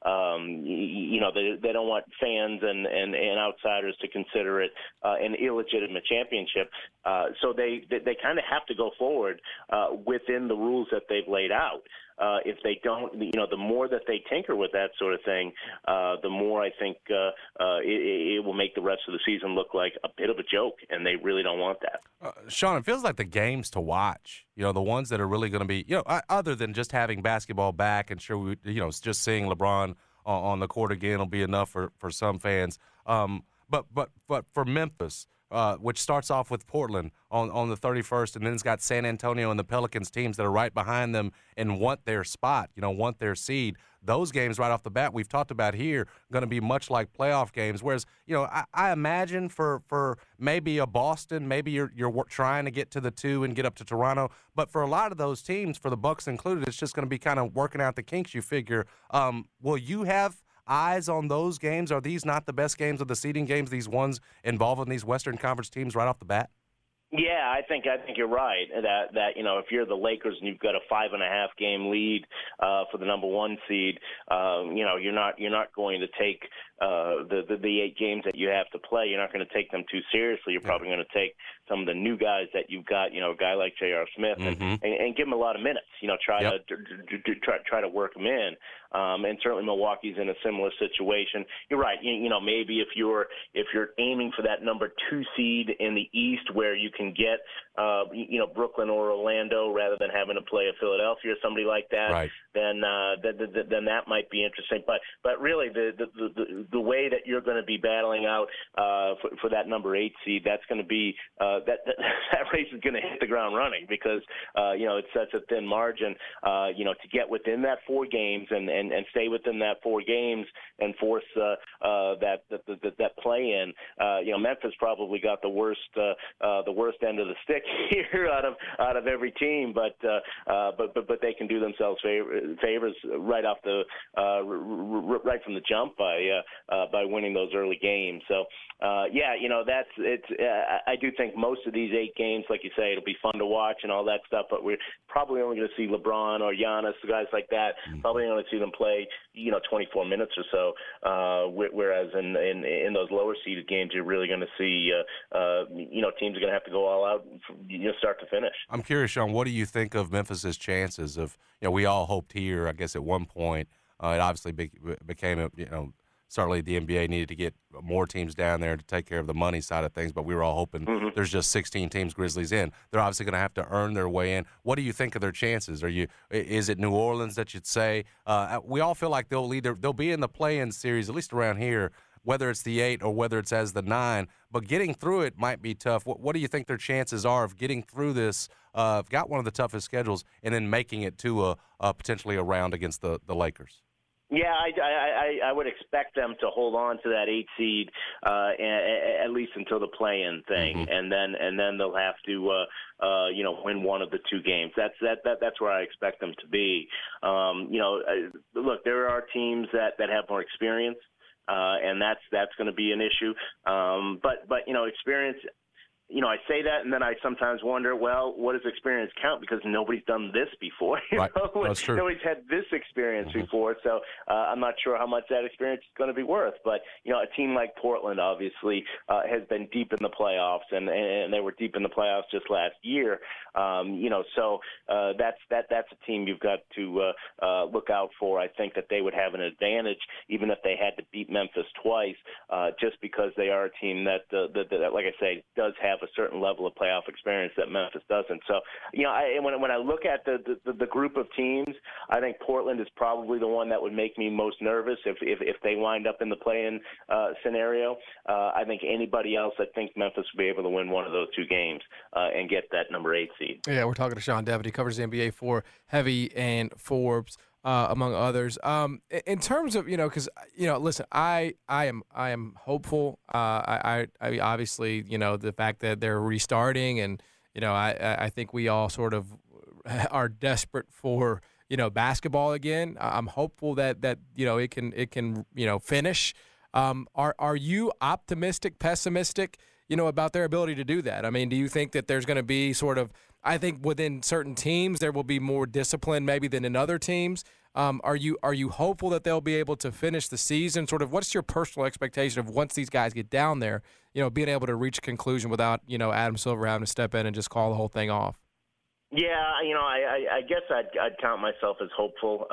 Speaker 11: they don't want fans and outsiders to consider it an illegitimate championship. So they kind of have to go forward within the rules that they've laid out. If they don't, the more that they tinker with that sort of thing, the more I think it will make the rest of the season look like a bit of a joke, and they really don't want that.
Speaker 6: Sean, it feels like the games to watch, the ones that are really going to be, other than just having basketball back, and sure, just seeing LeBron on the court again will be enough for some fans. But for Memphis, which starts off with Portland on the 31st, and then it's got San Antonio and the Pelicans, teams that are right behind them and want their spot, want their seed. Those games right off the bat we've talked about here going to be much like playoff games. Whereas, I imagine for maybe a Boston, maybe you're trying to get to the 2 and get up to Toronto. But for a lot of those teams, for the Bucks included, it's just going to be kind of working out the kinks, you figure. Will you have eyes on those games? Are these not the best games of the seeding games, these ones involving these Western Conference teams right off the bat?
Speaker 11: Yeah, I think you're right. That if you're the Lakers and you've got a 5.5 game lead for the number 1 seed, you're not going to take the 8 games that you have to play. You're not going to take them too seriously. You're probably going to take some of the new guys that you've got. A guy like J.R. Smith, and give him a lot of minutes. Try to work him in. And certainly Milwaukee's in a similar situation. You're right. Maybe if you're aiming for that number 2 seed in the East, where you can get, Brooklyn or Orlando rather than having to play a Philadelphia or somebody like that,
Speaker 6: right,
Speaker 11: then that might be interesting. But really, the way that you're going to be battling out for that number 8 seed, that's going to be that race is going to hit the ground running because it's such a thin margin. To get within that 4 games and stay within that 4 games and force that play in. Memphis probably got the worst end of the stick here out of every team, but they can do themselves favors right off right from the jump by winning those early games. So that's it's. I do think most of these 8 games, like you say, it'll be fun to watch and all that stuff, but we're probably only going to see LeBron or Giannis, guys like that. Probably only see them play 24 minutes or so. Whereas in those lower seeded games, you're really going to see teams are going to have to go all out from start to finish.
Speaker 6: I'm curious, Sean, what do you think of Memphis's chances of, we all hoped here, I guess at one point, it obviously became certainly the NBA needed to get more teams down there to take care of the money side of things, but we were all hoping there's just 16 teams Grizzlies in. They're obviously going to have to earn their way in. What do you think of their chances? Is it New Orleans that you'd say? We all feel like they'll be in the play-in series, at least around here, whether it's the 8 or whether it's as the 9, but getting through it might be tough. What do you think their chances are of getting through this? Got one of the toughest schedules and then making it to potentially a round against the Lakers?
Speaker 11: Yeah, I would expect them to hold on to that 8 seed at least until the play-in thing, and then they'll have to win one of the 2 games. That's where I expect them to be. Look, there are teams that have more experience, and that's going to be an issue. But experience. I say that, and then I sometimes wonder, well, what does experience count? Because nobody's done this before.
Speaker 6: Right. That's true.
Speaker 11: Nobody's had this experience before, so I'm not sure how much that experience is going to be worth. But, a team like Portland, obviously, has been deep in the playoffs, and they were deep in the playoffs just last year. So that's a team you've got to look out for. I think that they would have an advantage, even if they had to beat Memphis twice, just because they are a team that like I say, does have a certain level of playoff experience that Memphis doesn't. So, when I look at the group of teams, I think Portland is probably the one that would make me most nervous if they wind up in the play-in scenario. I think anybody else, I think Memphis will be able to win one of those 2 games and get that number 8 seed.
Speaker 5: Yeah, we're talking to Sean Devitt. He covers the NBA for Heavy and Forbes, among others. In terms of, because, listen, I am hopeful. I obviously, the fact that they're restarting and, I think we all sort of are desperate for, basketball again. I'm hopeful that it can finish. Are you optimistic, pessimistic, about their ability to do that? I mean, do you think that there's going to be sort of, I think within certain teams there will be more discipline maybe than in other teams. Are you hopeful that they'll be able to finish the season? Sort of, what's your personal expectation of once these guys get down there, being able to reach a conclusion without, Adam Silver having to step in and just call the whole thing off?
Speaker 11: Yeah, I guess I'd count myself as hopeful,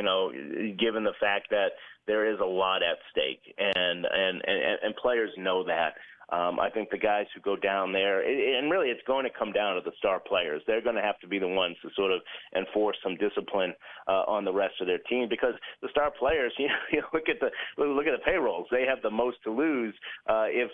Speaker 11: given the fact that there is a lot at stake, and players know that. I think the guys who go down there, and really it's going to come down to the star players. They're going to have to be the ones to sort of enforce some discipline on the rest of their team, because the star players, look at the payrolls. They have the most to lose if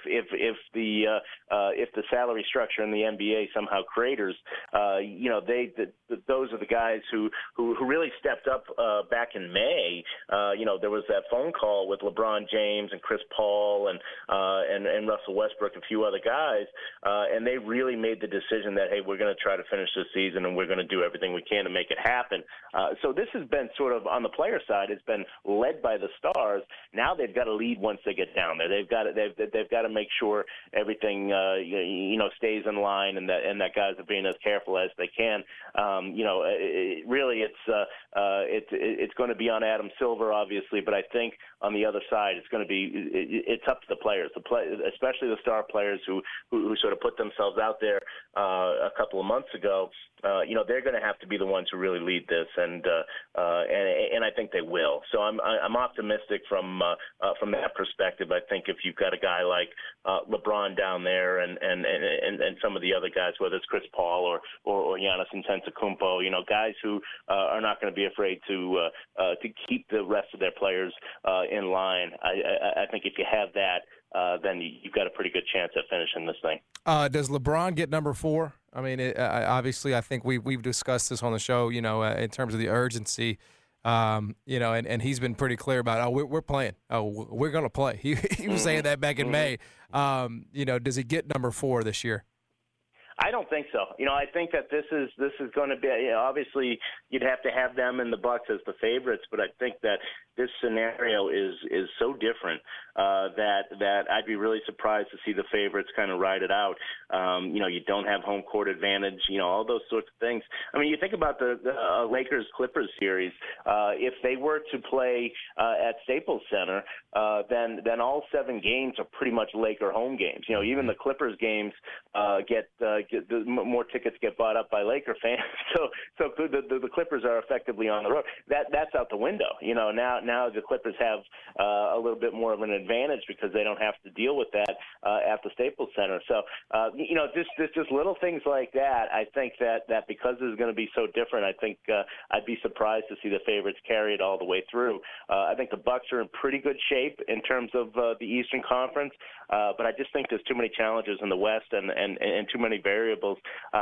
Speaker 11: the salary structure in the NBA somehow craters. Those are the guys who really stepped up back in May. There was that phone call with LeBron James and Chris Paul and Russell Westbrook and a few other guys, and they really made the decision that, hey, we're going to try to finish this season and we're going to do everything we can to make it happen. So this has been sort of, on the player side, it's been led by the stars. Now they've got to lead once they get down there. They've got to make sure everything stays in line, and that guys are being as careful as they can. Really it's going to be on Adam Silver, obviously, but I think on the other side. It's going to be it's up to the players, especially the star players who sort of put themselves out there a couple of months ago. They're going to have to be the ones who really lead this, and I think they will. So I'm optimistic from that perspective. I think if you've got a guy like LeBron down there and some of the other guys, whether it's Chris Paul or Giannis Antetokounmpo, guys who are not going to be afraid to keep the rest of their players in line. I think if you have that, then you've got a pretty good chance at finishing this thing.
Speaker 5: Does LeBron get number 4? I mean, obviously, I think we've discussed this on the show, in terms of the urgency, and he's been pretty clear about, we're playing. We're going to play. He was saying that back in May. Does he get number 4 this year?
Speaker 11: I don't think so. I think that this is going to be, obviously you'd have to have them and the Bucks as the favorites, but I think that this scenario is so different that I'd be really surprised to see the favorites kind of ride it out. You don't have home court advantage, all those sorts of things. I mean, you think about the Lakers-Clippers series. If they were to play at Staples Center, then all 7 games are pretty much Laker home games. Even the Clippers games get more tickets get bought up by Laker fans. So the Clippers are effectively on the road. That's out the window. Now the Clippers have a little bit more of an advantage because they don't have to deal with that at the Staples Center. So just little things like that. I think that because this is going to be so different, I think I'd be surprised to see the favorites carry it all the way through. I think the Bucks are in pretty good shape in terms of the Eastern Conference, but I just think there's too many challenges in the West and too many variables.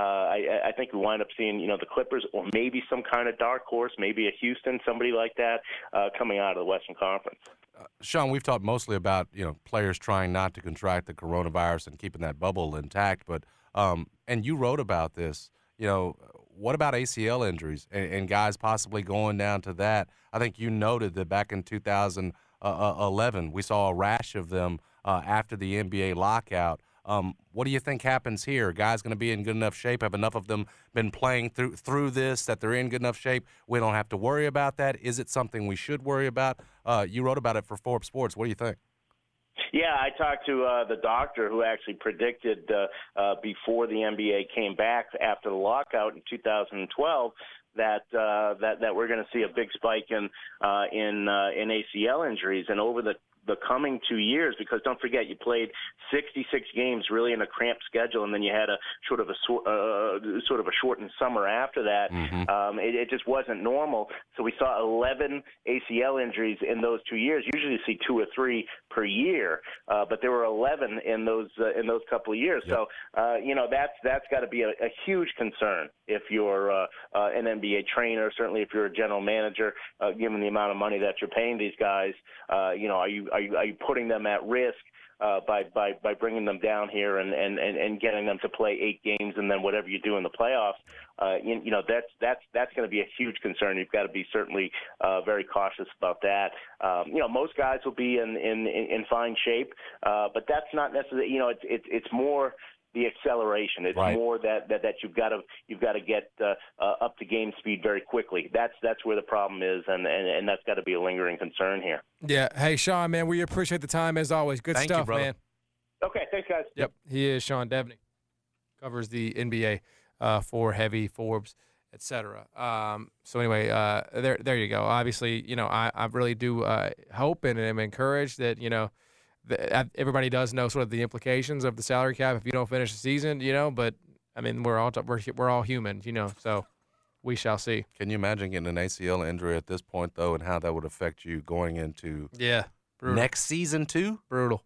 Speaker 11: I think we wind up seeing the Clippers or maybe some kind of dark horse, maybe a Houston, somebody like that, coming out of the Western Conference.
Speaker 6: Sean, we've talked mostly about players trying not to contract the coronavirus and keeping that bubble intact, but and you wrote about this. What about ACL injuries and guys possibly going down to that? I think you noted that back in 2011 we saw a rash of them after the NBA lockout. What do you think happens here? Guys going to be in good enough shape? Have enough of them been playing through this that they're in good enough shape? We don't have to worry about that. Is it something we should worry about? You wrote about it for Forbes Sports. What do you think?
Speaker 11: Yeah, I talked to the doctor who actually predicted before the NBA came back after the lockout in 2012 that we're going to see a big spike in ACL injuries, and over the coming 2 years, because don't forget you played 66 games really in a cramped schedule, and then you had a sort of a shortened summer after that. Mm-hmm. It just wasn't normal. So we saw 11 ACL injuries in those 2 years. Usually you see 2 or 3 per year, but there were 11 in those couple of years. Yep. So that's got to be a huge concern if you're an NBA trainer. Certainly if you're a general manager, given the amount of money that you're paying these guys, are you putting them at risk by bringing them down here and getting them to play 8 games and then whatever you do in the playoffs? That's going to be a huge concern. You've got to be certainly very cautious about that. Most guys will be in fine shape, but that's not necessarily. It's more the acceleration. It's right. More that you've got to get up to game speed very quickly. That's where the problem is, and that's got to be a lingering concern here.
Speaker 5: Yeah. Hey, Sean, man, we appreciate the time as always. Good
Speaker 6: Thank
Speaker 5: stuff,
Speaker 6: you, brother.
Speaker 5: man.
Speaker 11: Okay, thanks, guys.
Speaker 5: Yep. He is Sean Devney. Covers the NBA for Heavy, Forbes, etc. So anyway, there you go. Obviously, I really do hope and am encouraged that everybody does know sort of the implications of the salary cap if you don't finish the season, but I mean we're all human, so we shall see.
Speaker 6: Can you imagine getting an ACL injury at this point though, and how that would affect you going into next season too?
Speaker 5: Brutal.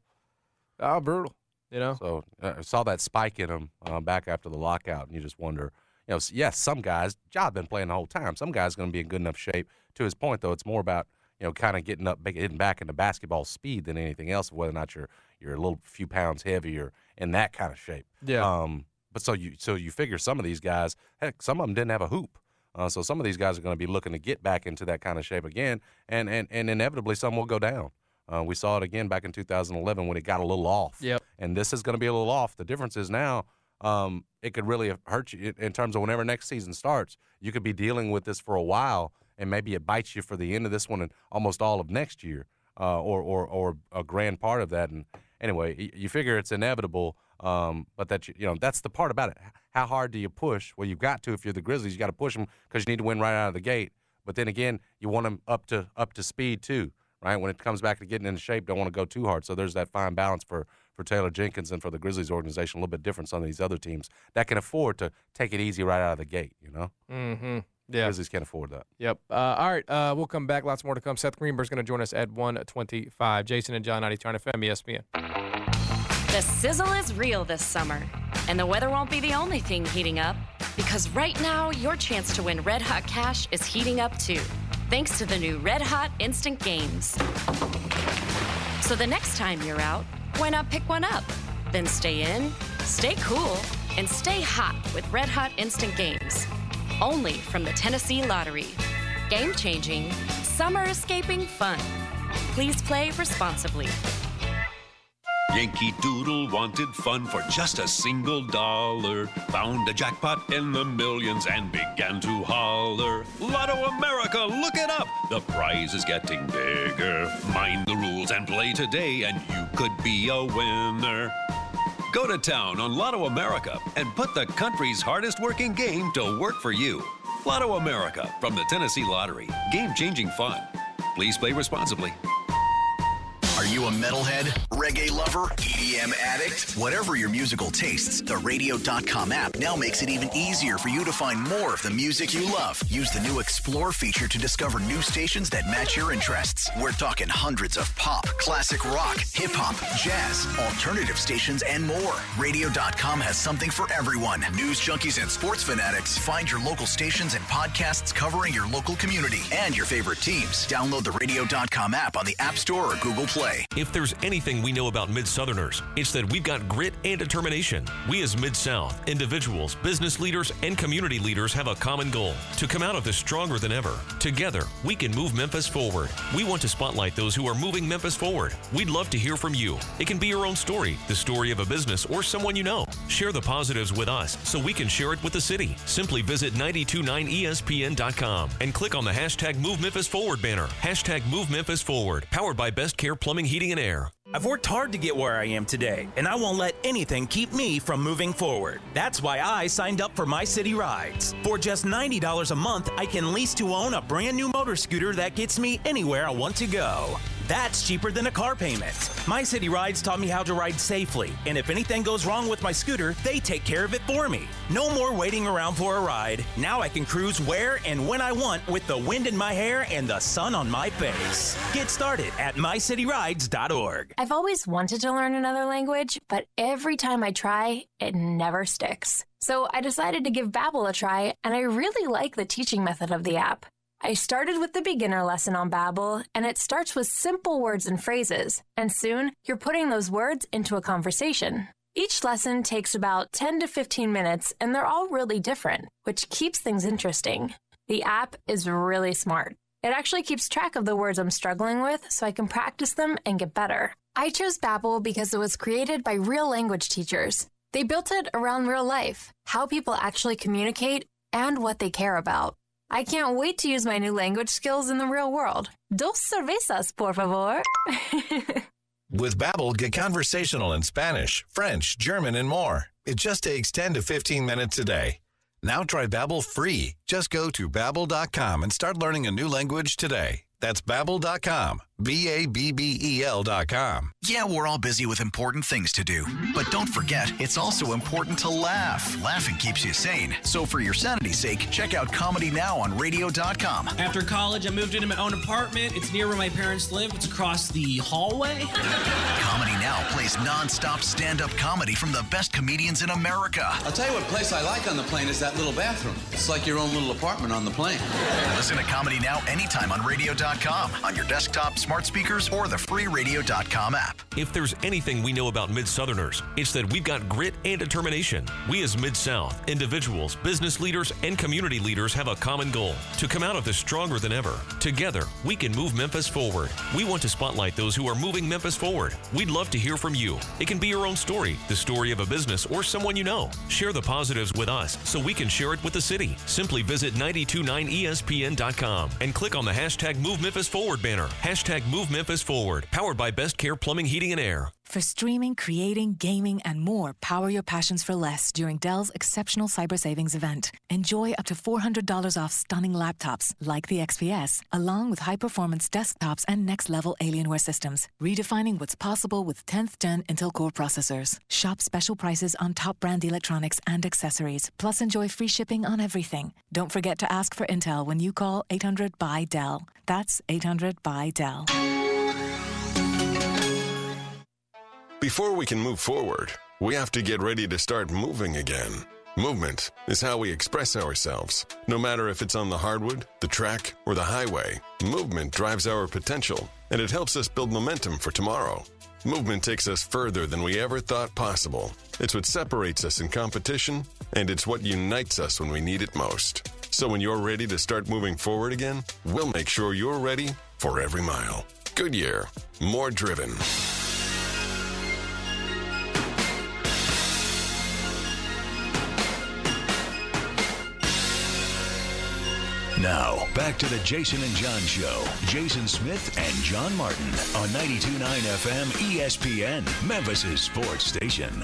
Speaker 6: So I saw that spike in him back after the lockout, and you just wonder, yes, some guys, Job been playing the whole time. Some guys going to be in good enough shape. To his point though, it's more about kind of getting back into basketball speed than anything else, whether or not you're a little few pounds heavier in that kind of shape.
Speaker 5: Yeah.
Speaker 6: But so you figure some of these guys, heck, some of them didn't have a hoop. So some of these guys are going to be looking to get back into that kind of shape again, and inevitably some will go down. We saw it again back in 2011 when it got a little off.
Speaker 5: Yep.
Speaker 6: And this is going to be a little off. The difference is now it could really hurt you in terms of whenever next season starts. You could be dealing with this for a while, and maybe it bites you for the end of this one and almost all of next year. or a grand part of that. And anyway, you figure it's inevitable, but that that's the part about it. How hard do you push? Well, you've got to. If you're the Grizzlies, you got to push them because you need to win right out of the gate. But then again, you want them up to speed too, right? When it comes back to getting into shape, don't want to go too hard. So there's that fine balance for Taylor Jenkins and for the Grizzlies organization, a little bit different than some of these other teams that can afford to take it easy right out of the gate,
Speaker 5: Mm-hmm. Yeah.
Speaker 6: Grizzlies can't afford that.
Speaker 5: Yep. All right, we'll come back. Lots more to come. Seth Greenberg's going to join us at 1:25. Jason and John, 92.9 FM, ESPN.
Speaker 9: The sizzle is real this summer, and the weather won't be the only thing heating up, because right now, your chance to win Red Hot Cash is heating up too, thanks to the new Red Hot Instant Games. So the next time you're out, why not pick one up? Then stay in, stay cool, and stay hot with Red Hot Instant Games. Only from the Tennessee Lottery. Game-changing, summer-escaping fun. Please play responsibly.
Speaker 8: Yankee Doodle wanted fun for just a single $1. Found a jackpot in the millions and began to holler. Lotto America, look it up! The prize is getting bigger. Mind the rules and play today, and you could be a winner. Go to town on Lotto America and put the country's hardest working game to work for you. Lotto America from the Tennessee Lottery. Game-changing fun. Please play responsibly.
Speaker 12: Are you a metalhead, reggae lover, EDM addict? Whatever your musical tastes, the Radio.com app now makes it even easier for you to find more of the music you love. Use the new Explore feature to discover new stations that match your interests. We're talking hundreds of pop, classic rock, hip-hop, jazz, alternative stations, and more. Radio.com has something for everyone. News junkies and sports fanatics, find your local stations and podcasts covering your local community and your favorite teams. Download the Radio.com app on the App Store or Google Play.
Speaker 26: If there's anything we know about Mid-Southerners, it's that we've got grit and determination. We as Mid-South, individuals, business leaders, and community leaders have a common goal: to come out of this stronger than ever. Together, we can move Memphis forward. We want to spotlight those who are moving Memphis forward. We'd love to hear from you. It can be your own story, the story of a business, or someone you know. Share the positives with us so we can share it with the city. Simply visit 929ESPN.com and click on the hashtag Move Memphis Forward banner. Hashtag Move Memphis Forward, powered by Best Care Plumbing, Heating, and Air.
Speaker 13: I've worked hard to get where I am today, and I won't let anything keep me from moving forward. That's why I signed up for My City Rides. For just $90 a month, I can lease to own a brand new motor scooter that gets me anywhere I want to go. That's cheaper than a car payment. My City Rides taught me how to ride safely, and if anything goes wrong with my scooter, they take care of it for me. No more waiting around for a ride. Now I can cruise where and when I want with the wind in my hair and the sun on my face. Get started at mycityrides.org.
Speaker 23: I've always wanted to learn another language, but every time I try, it never sticks. So I decided to give Babbel a try, and I really like the teaching method of the app. I started with the beginner lesson on Babbel, and it starts with simple words and phrases, and soon you're putting those words into a conversation. Each lesson takes about 10 to 15 minutes, and they're all really different, which keeps things interesting. The app is really smart. It actually keeps track of the words I'm struggling with so I can practice them and get better. I chose Babbel because it was created by real language teachers. They built it around real life, how people actually communicate, and what they care about. I can't wait to use my new language skills in the real world. Dos cervezas, por favor.
Speaker 24: With Babbel, get conversational in Spanish, French, German, and more. It just takes 10 to 15 minutes a day. Now try Babbel free. Just go to Babbel.com and start learning a new language today. That's Babbel.com. Babbel.com.
Speaker 12: Yeah, we're all busy with important things to do. But don't forget, it's also important to laugh. Laughing keeps you sane. So for your sanity's sake, check out Comedy Now on Radio.com.
Speaker 14: After college, I moved into my own apartment. It's near where my parents live. It's across the hallway.
Speaker 12: Comedy Now plays nonstop stand-up comedy from the best comedians in America.
Speaker 21: I'll tell you what place I like on the plane is that little bathroom. It's like your own little apartment on the plane.
Speaker 12: Listen to Comedy Now anytime on Radio.com, on your desktop, smart speakers, or the free Radio.com app.
Speaker 26: If there's anything we know about Mid-Southerners, it's that we've got grit and determination. We as Mid-South, individuals, business leaders, and community leaders have a common goal: to come out of this stronger than ever. Together, we can move Memphis forward. We want to spotlight those who are moving Memphis forward. We'd love to hear from you. It can be your own story, the story of a business, or someone you know. Share the positives with us so we can share it with the city. Simply visit 929ESPN.com and click on the hashtag Move Memphis Forward banner. Hashtag Move Memphis forward. Powered by Best Care Plumbing, Heating, and Air.
Speaker 1: For streaming, creating, gaming, and more, power your passions for less during Dell's exceptional cyber savings event. Enjoy up to $400 off stunning laptops like the XPS, along with high-performance desktops and next-level Alienware systems, redefining what's possible with 10th Gen Intel Core processors. Shop special prices on top brand electronics and accessories, plus enjoy free shipping on everything. Don't forget to ask for Intel when you call 800-BUY-DELL. That's 800-BUY-DELL.
Speaker 2: Before we can move forward, we have to get ready to start moving again. Movement is how we express ourselves. No matter if it's on the hardwood, the track, or the highway, movement drives our potential, and it helps us build momentum for tomorrow. Movement takes us further than we ever thought possible. It's what separates us in competition, and it's what unites us when we need it most. So when you're ready to start moving forward again, we'll make sure you're ready for every mile. Goodyear, more driven.
Speaker 12: Now, back to the Jason and John Show. Jason Smith and John Martin on 92.9 FM ESPN, Memphis' sports station.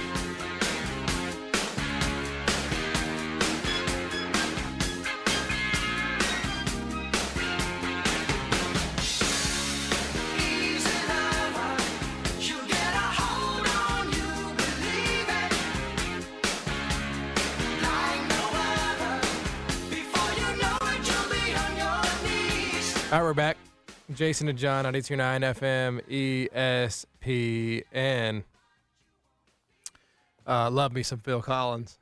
Speaker 5: All right, we're back. Jason and John on 92.9 FM ESPN. Love me some Phil Collins.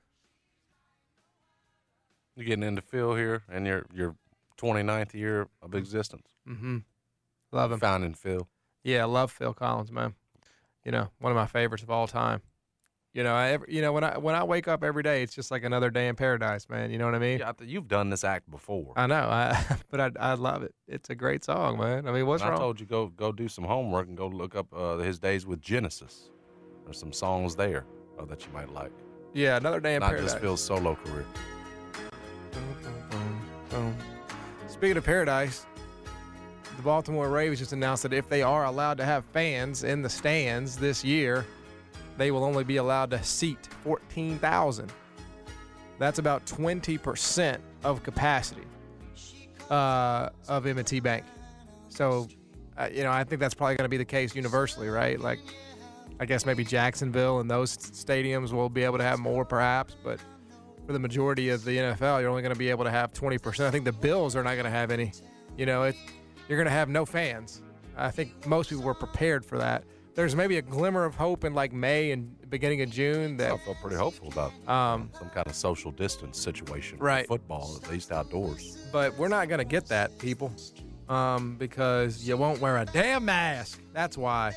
Speaker 6: You're getting into Phil here in your 29th year of existence.
Speaker 5: Mm-hmm. Love him.
Speaker 6: Finding Phil.
Speaker 5: Yeah, I love Phil Collins, man. You know, one of my favorites of all time. You know, when I wake up every day, it's just like another day in paradise, man. You know what I mean?
Speaker 6: Yeah, you've done this act before.
Speaker 5: I know, but I love it. It's a great song, man. I mean, what's wrong?
Speaker 6: I told you go do some homework and go look up his days with Genesis. There's some songs there that you might like.
Speaker 5: Yeah, another day in paradise.
Speaker 6: Not just Phil's solo career.
Speaker 5: Speaking of paradise, the Baltimore Ravens just announced that if they are allowed to have fans in the stands this year, they will only be allowed to seat 14,000. That's about 20% of capacity of M&T Bank. So, I think that's probably going to be the case universally, right? Like, I guess maybe Jacksonville and those stadiums will be able to have more perhaps, but for the majority of the NFL, you're only going to be able to have 20%. I think the Bills are not going to have any. You're going to have no fans. I think most people were prepared for that. There's maybe a glimmer of hope in like May and beginning of June that
Speaker 6: I felt pretty hopeful about some kind of social distance situation
Speaker 5: right.
Speaker 6: for football, at least outdoors.
Speaker 5: But we're not going to get that, people, because you won't wear a damn mask. That's why.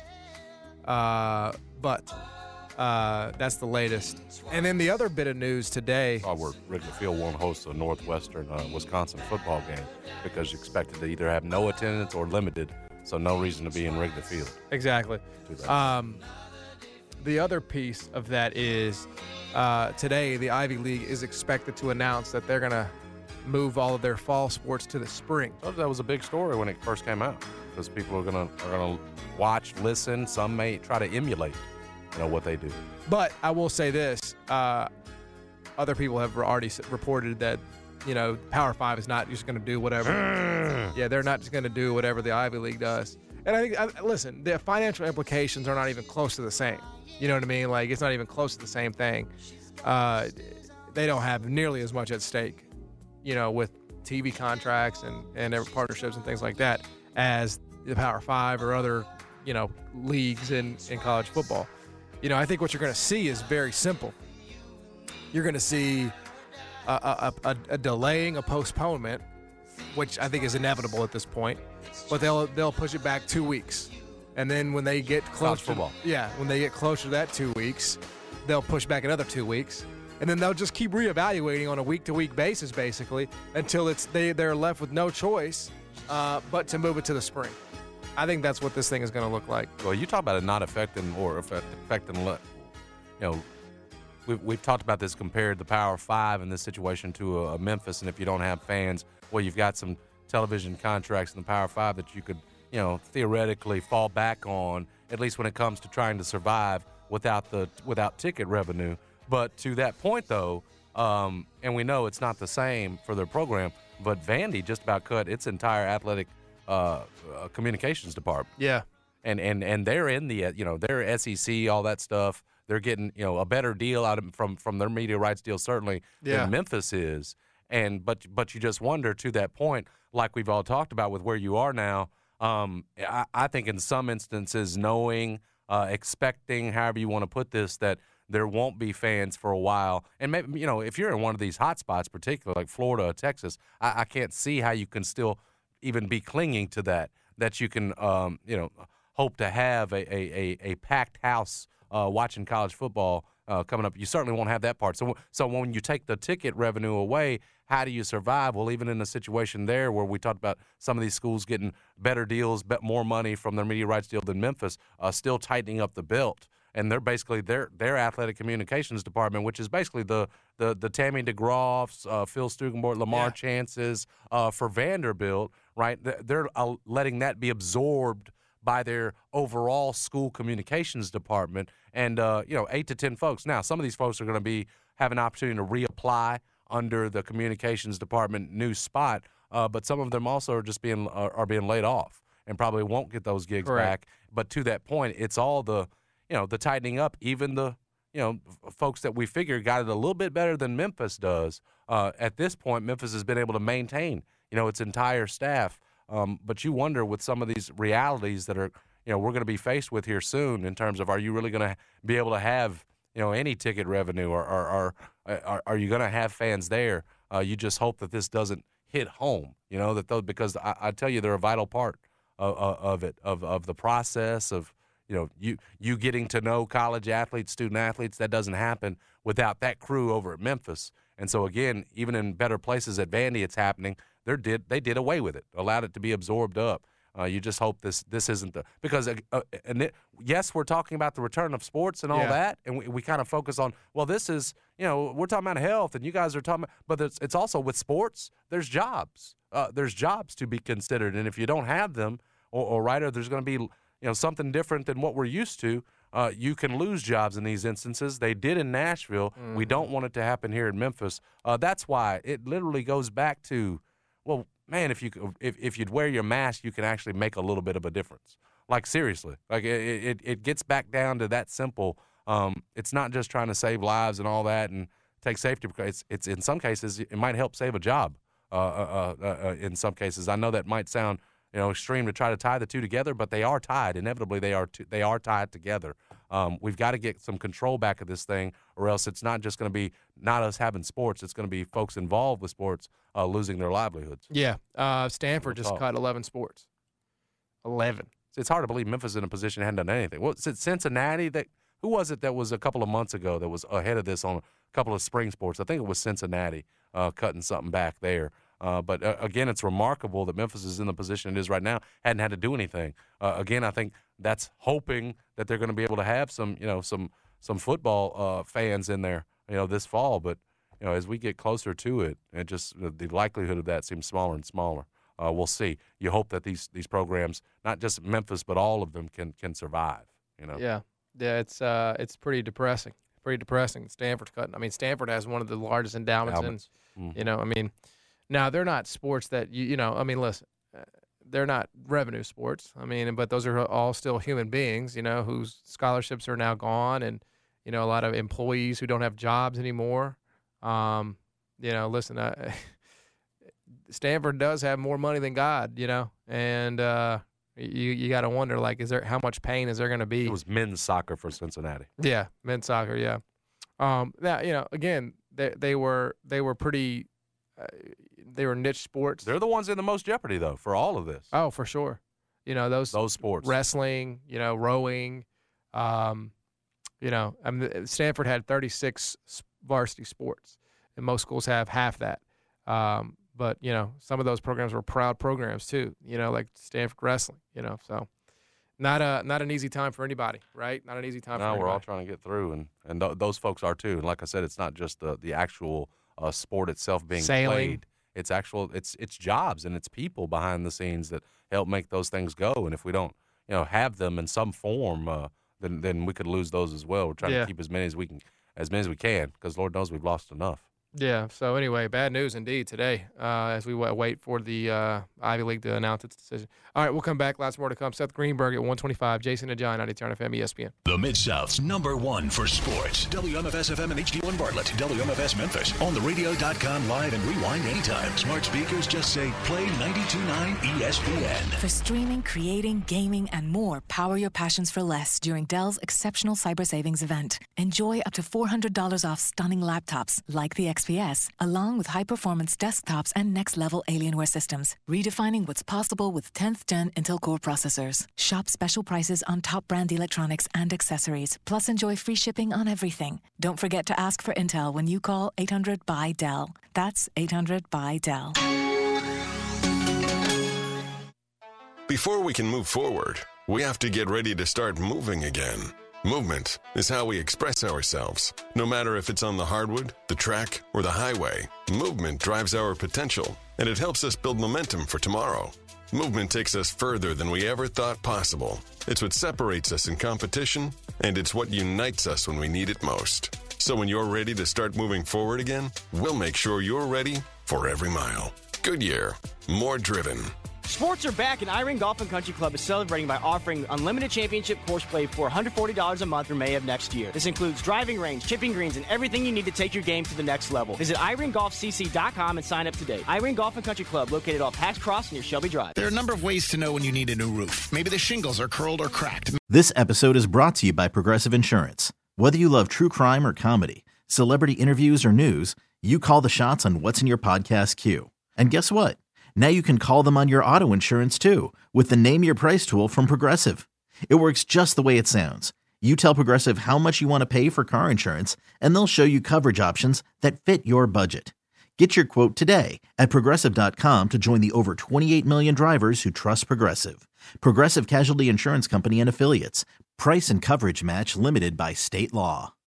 Speaker 5: But that's the latest. And then the other bit of news today.
Speaker 6: Where Wrigley Field won't host a Northwestern Wisconsin football game because you expected to either have no attendance or limited. So no reason to be in Wrigley Field.
Speaker 5: Exactly. The other piece of that is today the Ivy League is expected to announce that they're going to move all of their fall sports to the spring.
Speaker 6: That was a big story when it first came out because people are going to watch, listen. Some may try to emulate, what they do.
Speaker 5: But I will say this: other people have already reported that. Power 5 is not just going to do whatever. Yeah, they're not just going to do whatever the Ivy League does. And I think, listen, the financial implications are not even close to the same. You know what I mean? Like, it's not even close to the same thing. They don't have nearly as much at stake, with TV contracts and their partnerships and things like that as the Power 5 or other, leagues in college football. I think what you're going to see is very simple. You're going to see a delaying, a postponement, which I think is inevitable at this point. But they'll push it back 2 weeks, and then when they get closer, when they get closer to that 2 weeks, they'll push back another 2 weeks, and then they'll just keep reevaluating on a week-to-week basis, basically, until they're left with no choice but to move it to the spring. I think that's what this thing is going to look like.
Speaker 6: Well, you talk about it not affecting We've talked about this compared the Power 5 in this situation to a Memphis, and if you don't have fans, well, you've got some television contracts in the Power 5 that you could theoretically fall back on, at least when it comes to trying to survive without ticket revenue. But to that point, though, and we know it's not the same for their program, but Vandy just about cut its entire athletic communications department.
Speaker 5: Yeah.
Speaker 6: And they're in the, they're SEC, all that stuff. They're getting, a better deal out of from their media rights deal, certainly, than Memphis is. But you just wonder, to that point, like we've all talked about with where you are now, I think in some instances, knowing, expecting, however you want to put this, that there won't be fans for a while. And maybe, if you're in one of these hot spots, particularly like Florida or Texas, I can't see how you can still even be clinging to that you can, hope to have a packed house watching college football coming up. You certainly won't have that part. So when you take the ticket revenue away, how do you survive? Well, even in a situation there where we talked about some of these schools getting better deals, more money from their media rights deal than Memphis, still tightening up the belt. And they're basically their athletic communications department, which is basically the Tammy DeGroffs, Phil Stugenborg, Lamar Chances for Vanderbilt, right? They're letting that be absorbed by their overall school communications department, and 8 to 10 folks. Now, some of these folks are going to have an opportunity to reapply under the communications department new spot, but some of them also are just being laid off and probably won't get those gigs back. But to that point, it's all the tightening up. Even the folks that we figure got it a little bit better than Memphis does. At this point, Memphis has been able to maintain its entire staff. But you wonder, with some of these realities that are, we're going to be faced with here soon, in terms of, are you really going to be able to have, any ticket revenue, or are you going to have fans there? You just hope that this doesn't hit home, because I tell you, they're a vital part of it, of the process of, you getting to know college athletes, student athletes. That doesn't happen without that crew over at Memphis. And so, again, even in better places at Vandy, it's happening. They did away with it, allowed it to be absorbed up. You just hope this isn't because yes, we're talking about the return of sports and all that, and we kind of focus on, well, this is, we're talking about health, and you guys are talking about, but it's also with sports, there's jobs. There's jobs to be considered, and if you don't have them, or there's going to be something different than what we're used to, you can lose jobs in these instances. They did in Nashville. Mm-hmm. We don't want it to happen here in Memphis. That's why it literally goes back to, well, man, if you'd wear your mask, you can actually make a little bit of a difference. Like, seriously. Like, it gets back down to that simple. It's not just trying to save lives and all that and take safety, because it's in some cases, it might help save a job in some cases. I know that might sound extreme to try to tie the two together, but they are tied. Inevitably, they are tied together. We've got to get some control back of this thing, or else it's not just going to be not us having sports. It's going to be folks involved with sports losing their livelihoods.
Speaker 5: Yeah. Stanford just cut 11 sports. 11.
Speaker 6: It's hard to believe Memphis is in a position that hadn't done anything. Well, Cincinnati, who was it that was a couple of months ago that was ahead of this on a couple of spring sports? I think it was Cincinnati cutting something back there. But again, it's remarkable that Memphis is in the position it is right now, hadn't had to do anything. Again, I think that's hoping that they're going to be able to have some football fans in there, this fall. But, as we get closer to it, and just the likelihood of that seems smaller and smaller. We'll see. You hope that these programs, not just Memphis, but all of them can survive,
Speaker 5: Yeah, it's pretty depressing. Stanford's cutting. I mean, Stanford has one of the largest endowments. Mm-hmm. Now, they're not sports that, listen, they're not revenue sports. But those are all still human beings, whose scholarships are now gone, and, a lot of employees who don't have jobs anymore. Listen, Stanford does have more money than God, and you got to wonder, like, how much pain is there going to be?
Speaker 6: It was men's soccer for Cincinnati.
Speaker 5: Yeah, men's soccer, yeah. Now, again, they were pretty they were niche sports.
Speaker 6: They're the ones in the most jeopardy, though, for all of this.
Speaker 5: Oh, for sure. Those
Speaker 6: sports.
Speaker 5: Wrestling, rowing. Stanford had 36 varsity sports, and most schools have half that. But, some of those programs were proud programs, too, like Stanford wrestling, so not an easy time for anybody, right? Not an easy time for anybody.
Speaker 6: No, we're all trying to get through, and those folks are, too. And like I said, it's not just the actual sport itself being
Speaker 5: sailing.
Speaker 6: played. It's jobs and it's people behind the scenes that help make those things go. And if we don't, have them in some form, then we could lose those as well. We're trying to keep as many as we can, because Lord knows we've lost enough.
Speaker 5: Yeah. So anyway, bad news indeed today as we wait for the Ivy League to announce its decision. All right, we'll come back. Lots more to come. Seth Greenberg at 125. Jason and John on Turn FM ESPN.
Speaker 12: The Mid-South's #1 for sports. WMFS FM and HD1 Bartlett. WMFS Memphis. On the radio.com live and rewind anytime. Smart speakers just say play 92.9 ESPN.
Speaker 1: For streaming, creating, gaming, and more, power your passions for less during Dell's exceptional cyber savings event. Enjoy up to $400 off stunning laptops like the XPS, along with high-performance desktops and next-level Alienware systems, redefining what's possible with 10th Gen Intel Core processors. Shop special prices on top brand electronics and accessories, plus enjoy free shipping on everything. Don't forget to ask for Intel when you call 800-BUY-DELL. That's 800-BUY-DELL.
Speaker 2: Before we can move forward, we have to get ready to start moving again. Movement is how we express ourselves. No matter if it's on the hardwood, the track, or the highway, movement drives our potential, and it helps us build momentum for tomorrow. Movement takes us further than we ever thought possible. It's what separates us in competition, and it's what unites us when we need it most. So when you're ready to start moving forward again, we'll make sure you're ready for every mile. Goodyear, more driven.
Speaker 3: Sports are back, and Iron Golf and Country Club is celebrating by offering unlimited championship course play for $140 a month through May of next year. This includes driving range, chipping greens, and everything you need to take your game to the next level. Visit irongolfcc.com and sign up today. Iron Golf and Country Club, located off Patch Cross near Shelby Drive.
Speaker 4: There are a number of ways to know when you need a new roof. Maybe the shingles are curled or cracked.
Speaker 15: This episode is brought to you by Progressive Insurance. Whether you love true crime or comedy, celebrity interviews or news, you call the shots on what's in your podcast queue. And guess what? Now you can call them on your auto insurance, too, with the Name Your Price tool from Progressive. It works just the way it sounds. You tell Progressive how much you want to pay for car insurance, and they'll show you coverage options that fit your budget. Get your quote today at Progressive.com to join the over 28 million drivers who trust Progressive. Progressive Casualty Insurance Company and Affiliates. Price and coverage match limited by state law.